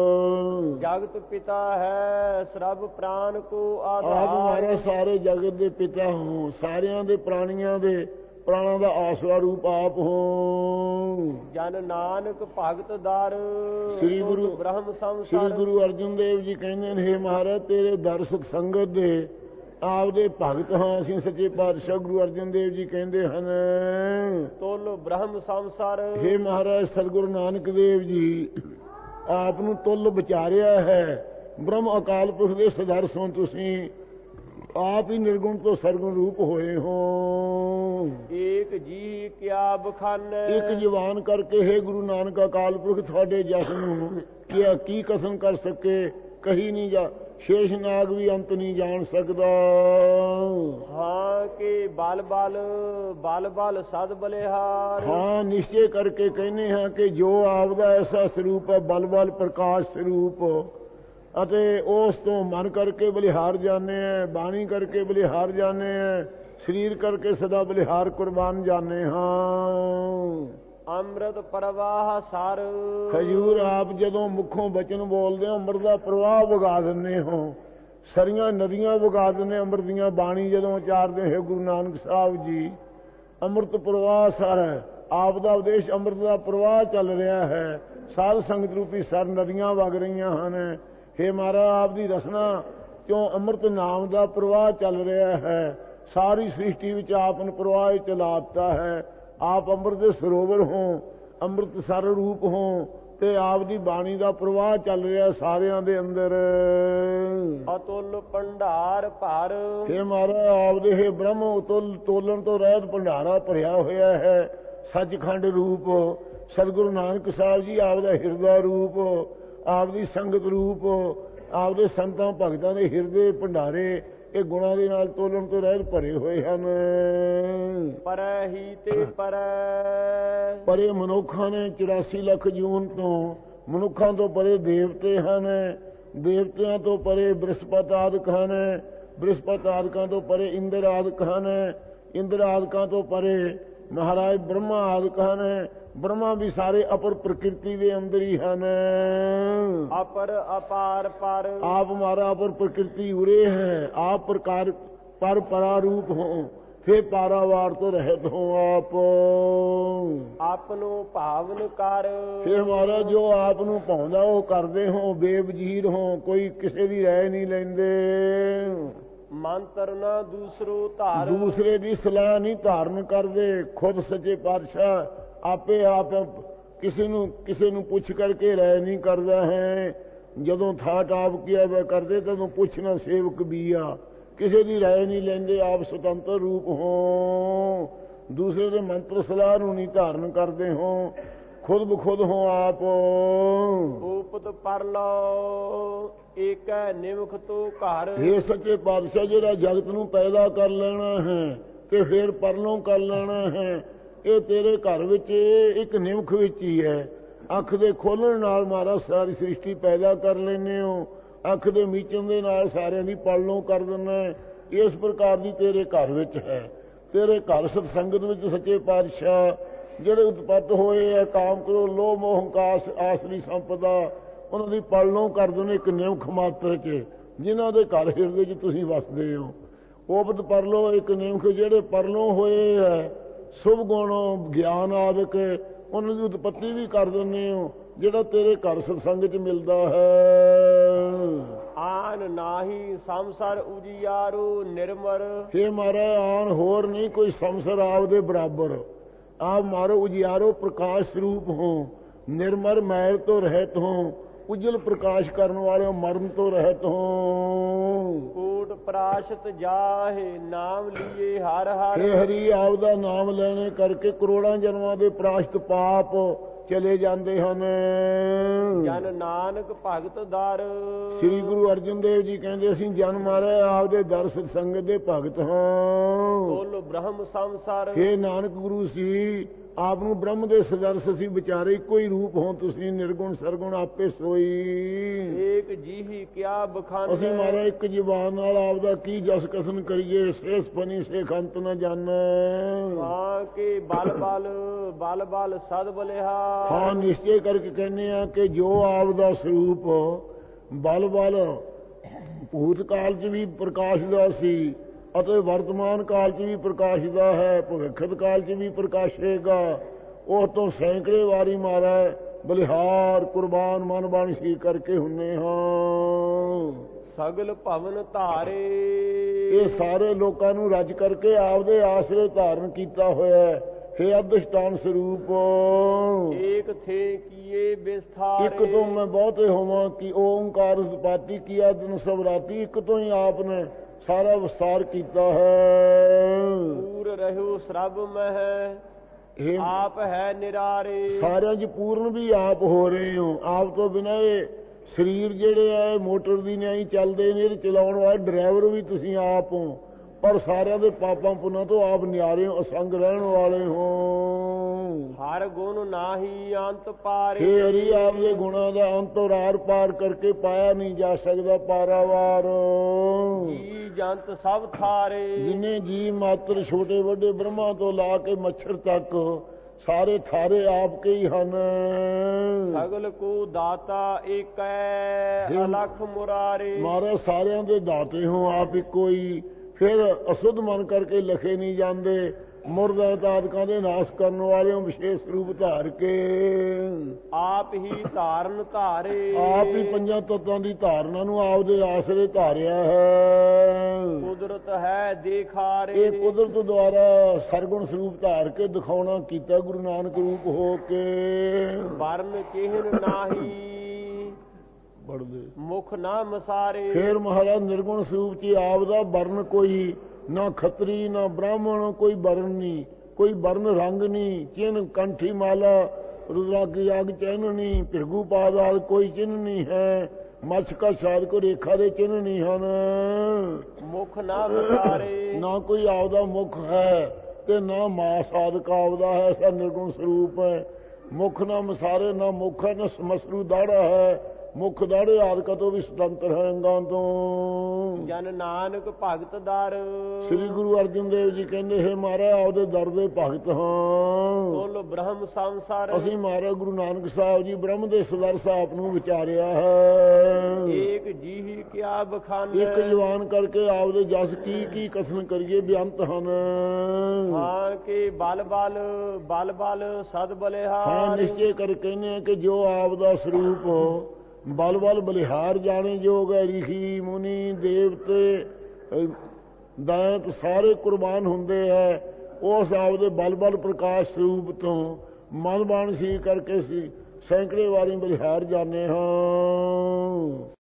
ਜਗਤ ਪਿਤਾ ਹੈ ਸਰਬ ਪ੍ਰਾਨ ਕੋ ਆਪ ਆਧਾਰ ਮਾਰੇ ਸਾਰੇ ਜਗਤ ਦੇ ਪਿਤਾ ਹੋ, ਸਾਰਿਆਂ ਦੇ ਪ੍ਰਾਣੀਆਂ ਦੇ ਪ੍ਰਾਣਾਂ ਦਾ ਆਸਰਾ ਰੂਪ ਆਪ ਹੋ। ਜਨ ਨਾਨਕ ਭਗਤ ਦਰ ਸ੍ਰੀ ਗੁਰੂ ਬ੍ਰਹਮ ਸ੍ਰੀ ਸੰਸਾਰ ਗੁਰੂ ਅਰਜਨ ਦੇਵ ਜੀ ਕਹਿੰਦੇ ਨੇ, ਹੇ ਮਹਾਰਾਜ ਤੇਰੇ ਦਰਸ਼ਕ ਸੰਗਤ ਦੇ ਆਪਦੇ ਭਗਤ ਹਾਂ ਅਸੀਂ। ਸੱਚੇ ਪਾਤਸ਼ਾਹ ਗੁਰੂ ਅਰਜਨ ਦੇਵ ਜੀ ਕਹਿੰਦੇ ਹਨ, ਤੁਲ ਬ੍ਰਹਮ ਸੰਸਾਰ ਹੇ ਮਹਾਰਾਜ ਸਤਿਗੁਰੂ ਨਾਨਕ ਦੇਵ ਜੀ ਆਪ ਨੂੰ ਤੁਲ ਵਿਚਾਰਿਆ ਹੈ। ਬ੍ਰਹਮ ਅਕਾਲ ਪੁਰਖ ਦੇ ਸਦਰਸ ਹੋ ਤੁਸੀਂ, ਆਪ ਹੀ ਨਿਰਗੁਣ ਤੋਂ ਸਰਗੁਣ ਰੂਪ ਹੋਏ ਹੋ। ਏਕ ਜੀ ਕਿਆ ਬਖਾਨੈ ਇੱਕ ਜਵਾਨ ਕਰਕੇ ਹੇ ਗੁਰੂ ਨਾਨਕ ਅਕਾਲ ਪੁਰਖ ਤੁਹਾਡੇ ਜਸ ਨੂੰ ਕਿਆ ਕੀ ਕਸਮ ਕਰ ਸਕੇ, ਕਹੀ ਨਹੀਂ ਜਾ। ਸ਼ੇਸ਼ ਨਾਗ ਵੀ ਅੰਤ ਨਹੀਂ ਜਾਣ ਸਕਦਾ। ਹਾਂ ਕਿ ਬਲ ਬਲ ਬਲ ਬਲ ਸਦ ਬਲਿਹਾਰ ਹਾਂ ਨਿਸ਼ਚੇ ਕਰਕੇ ਕਹਿੰਦੇ ਹਾਂ ਕਿ ਜੋ ਆਪਦਾ ਐਸਾ ਸਰੂਪ ਹੈ ਬਲ ਬਲ ਪ੍ਰਕਾਸ਼ ਸਰੂਪ, ਅਤੇ ਉਸ ਤੋਂ ਮਨ ਕਰਕੇ ਬਲਿਹਾਰ ਜਾਣੇ ਹੈ, ਬਾਣੀ ਕਰਕੇ ਬਲਿਹਾਰ ਜਾਣੇ ਹੈ, ਸਰੀਰ ਕਰਕੇ ਸਦਾ ਬਲਿਹਾਰ ਕੁਰਬਾਨ ਜਾਣੇ ਹਾਂ। ਅੰਮ੍ਰਿਤ ਪ੍ਰਵਾਹ ਸਰ ਖਜੂਰ ਆਪ ਜਦੋਂ ਮੁੱਖੋਂ ਬਚਨ ਬੋਲਦੇ ਹੋ ਅੰਮ੍ਰਿਤ ਦਾ ਪ੍ਰਵਾਹ ਵਗਾ ਦਿੰਦੇ ਹੋ, ਸਰੀਆਂ ਨਦੀਆਂ ਵਗਾ ਦਿੰਦੇ ਅੰਮ੍ਰਿਤ ਦੀਆਂ। ਬਾਣੀ ਜਦੋਂ ਉਚਾਰਦੇ ਹੋ ਗੁਰੂ ਨਾਨਕ ਸਾਹਿਬ ਜੀ, ਅੰਮ੍ਰਿਤ ਪ੍ਰਵਾਹ ਸਰ ਹੈ। ਆਪ ਦਾ ਉਦੇਸ਼ ਅੰਮ੍ਰਿਤ ਦਾ ਪ੍ਰਵਾਹ ਚੱਲ ਰਿਹਾ ਹੈ, ਸਾਧ ਸੰਗਤ ਰੂਪੀ ਸਰ ਨਦੀਆਂ ਵਗ ਰਹੀਆਂ ਹਨ। ਹੇ ਮਹਾਰਾਜ ਆਪ ਦੀ ਰਸਨਾ ਕਿਉਂ ਅੰਮ੍ਰਿਤ ਨਾਮ ਦਾ ਪ੍ਰਵਾਹ ਚੱਲ ਰਿਹਾ ਹੈ, ਸਾਰੀ ਸ੍ਰਿਸ਼ਟੀ ਵਿੱਚ ਆਪ ਨੇ ਪ੍ਰਵਾਹ ਚਲਾਤਾ ਹੈ। ਆਪ ਅੰਮ੍ਰਿਤ ਦੇ ਸਰੋਵਰ ਹੋ, ਅੰਮ੍ਰਿਤ ਸਰ ਰੂਪ ਹੋ, ਤੇ ਆਪ ਦੀ ਬਾਣੀ ਦਾ ਪ੍ਰਵਾਹ ਚੱਲ ਰਿਹਾ ਸਾਰਿਆਂ ਦੇ ਅੰਦਰ। ਅਤੁਲ ਭੰਡਾਰ ਭਰ ਹੇ ਮਹਾਰਾਜ ਆਪ ਦੇ ਹੇ ਬ੍ਰਹਮ ਉਤੁਲ ਤੋਲਣ ਤੋਂ ਰਹਿਤ ਭੰਡਾਰਾ ਭਰਿਆ ਹੋਇਆ ਹੈ। ਸੱਚਖੰਡ ਰੂਪ ਸਤਿਗੁਰੂ ਨਾਨਕ ਸਾਹਿਬ ਜੀ ਆਪ ਦਾ ਹਿਰਦਾ ਰੂਪ, ਆਪ ਦੀ ਸੰਗਤ ਰੂਪ, ਆਪਦੇ ਸੰਤਾਂ ਭਗਤਾਂ ਦੇ ਹਿਰਦੇ ਭੰਡਾਰੇ, ਇਹ ਗੁਣਾਂ ਦੇ ਨਾਲ ਤੋਲਣ ਤੋਂ ਰਹਿਤ ਭਰੇ ਹੋਏ ਹਨ। ਪਰੈ ਹੀ ਤੇ ਪਰੈ ਪਰੇ ਮਨੁੱਖਾਂ ਨੇ ਚੁਰਾਸੀ ਲੱਖ ਜੂਨ ਤੋਂ, ਮਨੁੱਖਾਂ ਤੋਂ ਪਰੇ ਦੇਵਤੇ ਹਨ, ਦੇਵਤਿਆਂ ਤੋਂ ਪਰੇ ਬ੍ਰਹਸਪਤ ਆਦਿਕ ਹਨ, ਬ੍ਰਹਸਪਤ ਆਦਿਕਾਂ ਤੋਂ ਪਰੇ ਇੰਦਰ ਆਦਿਕ ਹਨ, ਇੰਦਰ ਆਦਿਕਾਂ ਤੋਂ ਪਰੇ ਮਹਾਰਾਜ ਬ੍ਰਹਮਾ ਆਦਿਕ ਹਨ। ਬ੍ਰਹਮਾ ਵੀ ਸਾਰੇ ਅਪਰ ਪ੍ਰਕਿਰਤੀ ਦੇ ਅੰਦਰ ਹੀ ਹਨ। ਅਪਰ ਅਪਾਰ ਪਰ ਆਪ ਹਮਾਰਾ ਅਪਰ ਪ੍ਰਕਿਰਤੀ ਉਰੇ ਹੈ, ਆਪ ਪ੍ਰਕਾਰ ਪਰ ਪਰਾਰੂਪ ਹੋ, ਫੇ ਪਾਰਾਵਾਰ ਤੋਂ ਰਹਿਤ ਹੋ ਆਪ। ਆਪਨੋ ਭਾਵਨ ਕਰ ਫੇ ਹਮਾਰਾ ਜੋ ਆਪ ਨੂੰ ਭਾਉਂਦਾ ਉਹ ਕਰਦੇ ਹੋ, ਬੇਵਜੀਰ ਹੋ, ਕੋਈ ਕਿਸੇ ਦੀ ਰਾਏ ਨਹੀਂ ਲੈਂਦੇ। ਮੰਤਰ ਨਾ ਦੂਸਰੋ ਧਾਰ ਦੂਸਰੇ ਦੀ ਸਲਾਹ ਨਹੀਂ ਧਾਰਨ ਕਰਦੇ, ਖੁਦ ਸੱਚੇ ਪਾਤਸ਼ਾਹ ਆਪੇ ਆਪ ਕਿਸੇ ਨੂੰ ਕਿਸੇ ਨੂੰ ਪੁੱਛ ਕਰਕੇ ਰਾਏ ਨਹੀਂ ਕਰਦਾ ਹੈ। ਜਦੋਂ ਥਾਟ ਆਪ ਕੀਆ ਵੇ ਕਰਦੇ ਤਦੋਂ ਪੁੱਛਣਾ ਸੇਵਕ ਵੀ ਆ, ਕਿਸੇ ਦੀ ਰਾਏ ਨਹੀਂ ਲੈਂਦੇ, ਆਪ ਸੁਤੰਤਰ ਰੂਪ ਹੋ, ਦੂਸਰੇ ਦੇ ਮੰਤਰ ਸਲਾਹ ਨੂੰ ਨਹੀਂ ਧਾਰਨ ਕਰਦੇ ਹੋ, ਖੁਦ ਬਖੁਦ ਹੋ ਆਪ। ਉਪਤ ਪਰ ਲਓ ਏਕੈ ਨਿਮਖ ਤੋਂ ਘਰ। ਇਹ ਸੱਚੇ ਪਾਤਸ਼ਾਹ ਜਿਹੜਾ ਜਗਤ ਨੂੰ ਪੈਦਾ ਕਰ ਲੈਣਾ ਹੈ ਤੇ ਫਿਰ ਪਰਲੋਂ ਕਰ ਲੈਣਾ ਹੈ, ਇਹ ਤੇਰੇ ਘਰ ਵਿੱਚ ਇੱਕ ਨਿਮਖ ਵਿੱਚ ਹੀ ਹੈ। ਅੱਖ ਦੇ ਖੋਲਣ ਨਾਲ ਮਾਰਾ ਸਾਰੀ ਸ੍ਰਿਸ਼ਟੀ ਪੈਦਾ ਕਰ ਲੈਂਦੇ ਹੋ, ਅੱਖ ਦੇ ਮੀਚਣ ਦੇ ਨਾਲ ਸਾਰਿਆਂ ਦੀ ਪਰਲੋਂ ਕਰ ਦਿੰਦਾ। ਇਸ ਪ੍ਰਕਾਰ ਦੀ ਤੇਰੇ ਘਰ ਵਿੱਚ ਹੈ। ਤੇਰੇ ਘਰ ਸਤ ਸੰਗਤ ਵਿੱਚ ਸੱਚੇ ਪਾਤਸ਼ਾਹ ਜਿਹੜੇ ਉਤਪੱਤ ਹੋਏ ਹੈ ਕਾਮ ਕ੍ਰੋਧ ਲੋਭ ਮੋਹ ਹੰਕਾਰ ਆਸਰੀ ਸੰਪਦਾ, ਉਹਨਾਂ ਦੀ ਪਰਲੋਂ ਕਰ ਦਿੰਦੇ ਇੱਕ ਨਿਮਖ ਮਾਤਰ 'ਚ, ਜਿਨ੍ਹਾਂ ਦੇ ਘਰ ਹਿਰਦੇ 'ਚ ਤੁਸੀਂ ਵਸਦੇ ਹੋ। ਉਪਤ ਪਰਲੋ ਇੱਕ ਨਿਮਖ ਜਿਹੜੇ ਪਰਲੋਂ ਹੋਏ ਹੈ ਸ਼ੁਭ ਗੁਣ ਗਿਆਨ ਆਦਿਕ, ਉਹਨਾਂ ਦੀ ਉਤਪੱਤੀ ਵੀ ਕਰ ਦਿੰਦੇ ਹੋ, ਜਿਹੜਾ ਤੇਰੇ ਘਰ ਸਤਸੰਗ 'ਚ ਮਿਲਦਾ ਹੈ। ਆਨ ਨਾਹੀ ਸੰਸਰ ਉਜਿਆਰੋ ਨਿਰਮਰ। हे ਮਾਰਾ ਆਨ ਹੋਰ ਨਹੀਂ ਕੋਈ ਸੰਸਰ ਆਪ ਦੇ ਬਰਾਬਰ, ਆਪ ਮਾਰੋ ਉਜਿਆਰੋ ਪ੍ਰਕਾਸ਼ ਸਰੂਪ ਹੋ, ਨਿਰਮਰ ਮੈਲ ਤੋਂ ਰਹਿਤ ਹੋ, ਉਜਲ ਪ੍ਰਕਾਸ਼ ਕਰਨ ਵਾਲੇ ਮਰਨ ਤੋਂ ਰਹਿਤ ਹੋ। ਕੋਟ ਪ੍ਰਾਸ਼ਤ ਜਾਹੇ ਨਾਮ ਲੀਏ ਹਰ ਹਰ। हे ਹਰੀ ਆਪ ਦਾ ਨਾਮ ਲੈਣੇ ਕਰਕੇ ਕਰੋੜਾਂ ਜਨਮਾਂ ਦੇ ਪ੍ਰਾਸ਼ਤ ਪਾਪ ਚਲੇ ਜਾਂਦੇ ਹਨ। ਜਨ ਨਾਨਕ ਭਗਤ ਦਰ। ਸ੍ਰੀ ਗੁਰੂ ਅਰਜਨ ਦੇਵ ਜੀ ਕਹਿੰਦੇ ਅਸੀਂ ਜਨ ਮਾਰੇ ਆਪ ਦੇ ਦਰ ਸਤ ਸੰਗਤ ਦੇ ਭਗਤ ਹਾਂ। ਤੋਲ ਬ੍ਰਹਮ ਸੰਸਾਰ। हे ਨਾਨਕ ਗੁਰੂ ਸੀ ਆਪ ਨੂੰ ਬ੍ਰਹਮ ਦੇ ਸਦਰਸ ਅਸੀਂ ਵਿਚਾਰੇ ਇੱਕੋ ਹੀ ਰੂਪ ਹੋ, ਤੁਸੀਂ ਨਿਰਗੁਣ ਸਰਗੁਣ ਆਪੇ ਸੋਈ। ਏਕ ਜੀਹੀ ਕਿਆ ਬਖਾਨ। ਅਸੀਂ ਮਾਰਾ ਇੱਕ ਜ਼ਬਾਨ ਨਾਲ ਆਪ ਦਾ ਕੀ ਜਸ ਕਸਨ ਕਰੀਏ, ਸੇਸ ਫਨੀ ਸੇ ਖੰਤ ਨ ਜਾਣੈ। ਹਾਂ ਕੇ ਬਲ ਬਲ ਬਲ ਬਲ ਸਦ ਬਲਿਹਾ। ਹਾਂ ਨਿਸ਼ਚੈ ਕਰਕੇ ਕਹਿੰਦੇ ਆ ਕਿ ਜੋ ਆਪ ਦਾ ਸਰੂਪ ਬਲ ਬਲ ਭੂਤ ਕਾਲ 'ਚ ਵੀ ਪ੍ਰਕਾਸ਼ ਦਾ ਸੀ ਅਤੇ ਵਰਤਮਾਨ ਕਾਲ 'ਚ ਵੀ ਪ੍ਰਕਾਸ਼ ਦਾ ਹੈ, ਭਵਿੱਖਤ ਕਾਲ 'ਚ ਵੀ ਪ੍ਰਕਾਸ਼ੇਗਾ। ਉਹ ਤੋਂ ਸੈਂਕੜੇ ਵਾਰੀ ਮਾਰਾ ਬਲਿਹਾਰ ਕੁਰਬਾਨ ਮਨ ਬਣ ਸੀ ਕਰਕੇ ਹੁੰਨੇ ਹਾਂ। ਸਗਲ ਭਵਨ ਧਾਰੇ। ਇਹ ਸਾਰੇ ਲੋਕਾਂ ਨੂੰ ਰੱਜ ਕਰਕੇ ਆਪਦੇ ਆਸਰੇ ਧਾਰਨ ਕੀਤਾ ਹੋਇਆ ਹੈ। हे ਅਦਿਸ਼ਟਾਨ ਸਰੂਪ ਏਕ ਥੇ ਕੀਏ ਵਿਸਥਾਰੇ। ਇੱਕ ਤੋਂ ਮੈਂ ਬਹੁਤੇ ਹੋਵਾਂ ਕਿ ਓੰਕਾਰ ਉਤਪਾਤੀ ਕੀਆ ਦਿਨ ਸਭ ਰਾਤੀ, ਇੱਕ ਤੋਂ ਹੀ ਆਪ ਨੇ ਸਾਰਾ ਵਿਸਤਾਰ ਕੀਤਾ ਹੈ। ਪੂਰ ਰਹਿਓ ਸਰਬ ਮਹਿ ਆਪ ਹੈ ਨਿਰਾਰੇ। ਸਾਰਿਆਂ 'ਚ ਪੂਰਨ ਵੀ ਆਪ ਹੋ ਰਹੇ ਹੋ। ਆਪ ਤੋਂ ਬਿਨਾਂ ਇਹ ਸਰੀਰ ਜਿਹੜੇ ਆ ਮੋਟਰ ਦੀ ਨਹੀਂ ਚੱਲਦੇ ਨੇ, ਇਹ ਚਲਾਉਣ ਵਾਲੇ ਡਰਾਈਵਰ ਵੀ ਤੁਸੀਂ ਆਪ ਹੋ, ਪਰ ਸਾਰਿਆਂ ਦੇ ਪਾਪਾਂ ਪੁੰਨਾਂ ਤੋਂ ਆਪ ਨਿਆਰੇ ਹੋ, ਅਸੰਗ ਰਹਿਣ ਵਾਲੇ ਹੋ। ਹਰ ਗੁਣ ਨਾਹੀ ਅੰਤ ਪਾਰੇ। हे ਹਰੀ ਆਪ ਦੇ ਗੁਣਾਂ ਦਾ ਅੰਤ ਆਰ ਪਾਰ ਕਰਕੇ ਪਾਇਆ ਨਹੀਂ ਜਾ ਸਕਦਾ ਪਾਰਾਵਾਰ। ਜੀ ਜੰਤ ਸਭ ਥਾਰੇ। ਜਿਨੇ ਜੀ ਮਾਤਰ ਛੋਟੇ ਵੱਡੇ ਬ੍ਰਹਮਾ ਤੋਂ ਲਾ ਕੇ ਮੱਛਰ ਤੱਕ ਸਾਰੇ ਥਾਰੇ ਆਪ ਕੇ ਹੀ ਹਨ। ਸਗਲ ਕੋ ਦਾਤਾ ਏਕੈ ਅਲਖ ਮੁਰਾਰੇ। ਮਾਰੇ ਸਾਰਿਆਂ ਦੇ ਦਾਤੇ ਹੋ ਆਪ ਇੱਕੋ ਹੀ, ਫਿਰ ਅਸੁੱਧ ਮਨ ਕਰਕੇ ਲਖੇ ਨਹੀਂ ਜਾਂਦੇ। ਮੁਰਦਾ ਆਦਿਕਾਂ ਦੇ ਨਾਸ਼ ਕਰਨ ਵਾਲਿਆਂ ਵਿਸ਼ੇਸ਼ ਰੂਪ ਧਾਰ ਕੇ ਆਪ ਹੀ ਧਾਰਨ ਧਾਰੇ। ਆਪ ਹੀ ਪੰਜਾਂ ਤੱਤਾਂ ਦੀ ਧਾਰਨਾ ਨੂੰ ਆਪਦੇ ਆਸਰੇ ਧਾਰਿਆ ਹੈ। ਕੁਦਰਤ ਹੈ ਦੇਖਾਰੇ। ਇਹ ਕੁਦਰਤ ਦੁਆਰਾ ਸਰਗੁਣ ਸਰੂਪ ਧਾਰ ਕੇ ਦਿਖਾਉਣਾ ਕੀਤਾ ਗੁਰੂ ਨਾਨਕ ਰੂਪ ਹੋ ਕੇ। ਵਰਨ ਕਿਹਨ ਨਾਹੀ ਬੜਦੇ ਮੁਖ ਨਾ ਮਸਾਰੇ। ਫੇਰ ਮਹਾਰਾਜ ਨਿਰਗੁਣ ਸਰੂਪ 'ਚ ਆਪ ਦਾ ਵਰਨ ਕੋਈ ਨਾ ਖੱਤਰੀ ਨਾ ਬ੍ਰਾਹਮਣ, ਕੋਈ ਵਰਨ ਨਹੀਂ, ਕੋਈ ਵਰਨ ਰੰਗ ਨਹੀਂ, ਚਿੰਨ ਕੰਠੀ ਮਾਲਾ ਰੁਦਰਾਗੀ ਆਗ ਚਿੰਨ ਨਹੀਂ, ਭਿਰਗੂ ਪਾਦ ਆਦਿ ਕੋਈ ਚਿੰਨ ਨਹੀਂ ਹੈ। ਮੱਛ ਕਾ ਛਾਦ ਕੋ ਰੇਖਾ ਦੇ ਚਿੰਨ੍ਹ ਨਹੀਂ ਹਨ। ਮੁਖ ਨਾ ਵਿਚਾਰੇ ਨਾ ਕੋਈ ਆਪਦਾ ਮੁਖ ਹੈ ਤੇ ਨਾ ਮਾਸ ਆਦਿਕ ਆਪਦਾ ਹੈ, ਐਸਾ ਨਿਰਗੁਣ ਸਰੂਪ ਹੈ। ਮੁਖ ਨਾ ਮਸਾਰੇ, ਨਾ ਮੁਖ ਹੈ, ਨਾ ਸਮਸਰੂ ਦਾੜਾ ਹੈ। ਮੁਖ ਦਾੜੇ ਆਦਿਕਾਂ ਤੋਂ ਵੀ ਸੁਤੰਤਰ ਹੈ ਅੰਗਾਂ ਤੋਂ। ਜਨ ਨਾਨਕ ਭਗਤ ਦਰ ਸ੍ਰੀ ਗੁਰੂ ਅਰਜਨ ਦੇਵ ਜੀ ਕਹਿੰਦੇ ਹੈ ਮਹਾਰਾਜ ਆਪਦੇ ਦਰ ਦੇ ਭਗਤ ਹਾਂ। ਕੁਲ ਬ੍ਰਹਮ ਸੰਸਾਰ ਅਸੀਂ ਮਹਾਰਾਜ ਗੁਰੂ ਨਾਨਕ ਸਾਹਿਬ ਜੀ ਬ੍ਰਹਮ ਦੇ ਸਦਰ ਸਾਹਿਬ ਨੂੰ ਵਿਚਾਰਿਆ ਹੈ। ਏਕ ਜੀਹੀ ਕਿਆ ਬਖਾਨ ਇੱਕ ਜਵਾਨ ਕਰਕੇ ਆਪਦੇ ਜਸ ਕੀ ਕੀ ਕਥਨ ਕਰੀਏ ਬੇਅੰਤ ਹਨ। ਹਾਂ ਕਿ ਬਲ ਬਲ ਬਲ ਬਲ ਸਦ ਹਾਂ ਬਲਿਹਾਰ ਨਿਸ਼ਚੈ ਕਰ ਕਹਿੰਦੇ ਆ ਕਿ ਜੋ ਆਪਦਾ ਸਰੂਪ ਬਲ ਬਲ ਬਲਿਹਾਰ ਜਾਣੇ ਜੋਗ ਹੈ। ਰਿਸ਼ੀ ਮੁਨੀ ਦੇਵਤੇ ਦੈਂਤ ਸਾਰੇ ਕੁਰਬਾਨ ਹੁੰਦੇ ਹੈ ਉਸ ਆਪਦੇ ਬਲ ਬਲ ਪ੍ਰਕਾਸ਼ ਸਰੂਪ ਤੋਂ ਮਨ ਬਾਣ ਸੀ ਕਰਕੇ ਸੀ ਸੈਂਕੜੇ ਵਾਰੀ ਬਲਿਹਾਰ ਜਾਣੇ ਹਾਂ।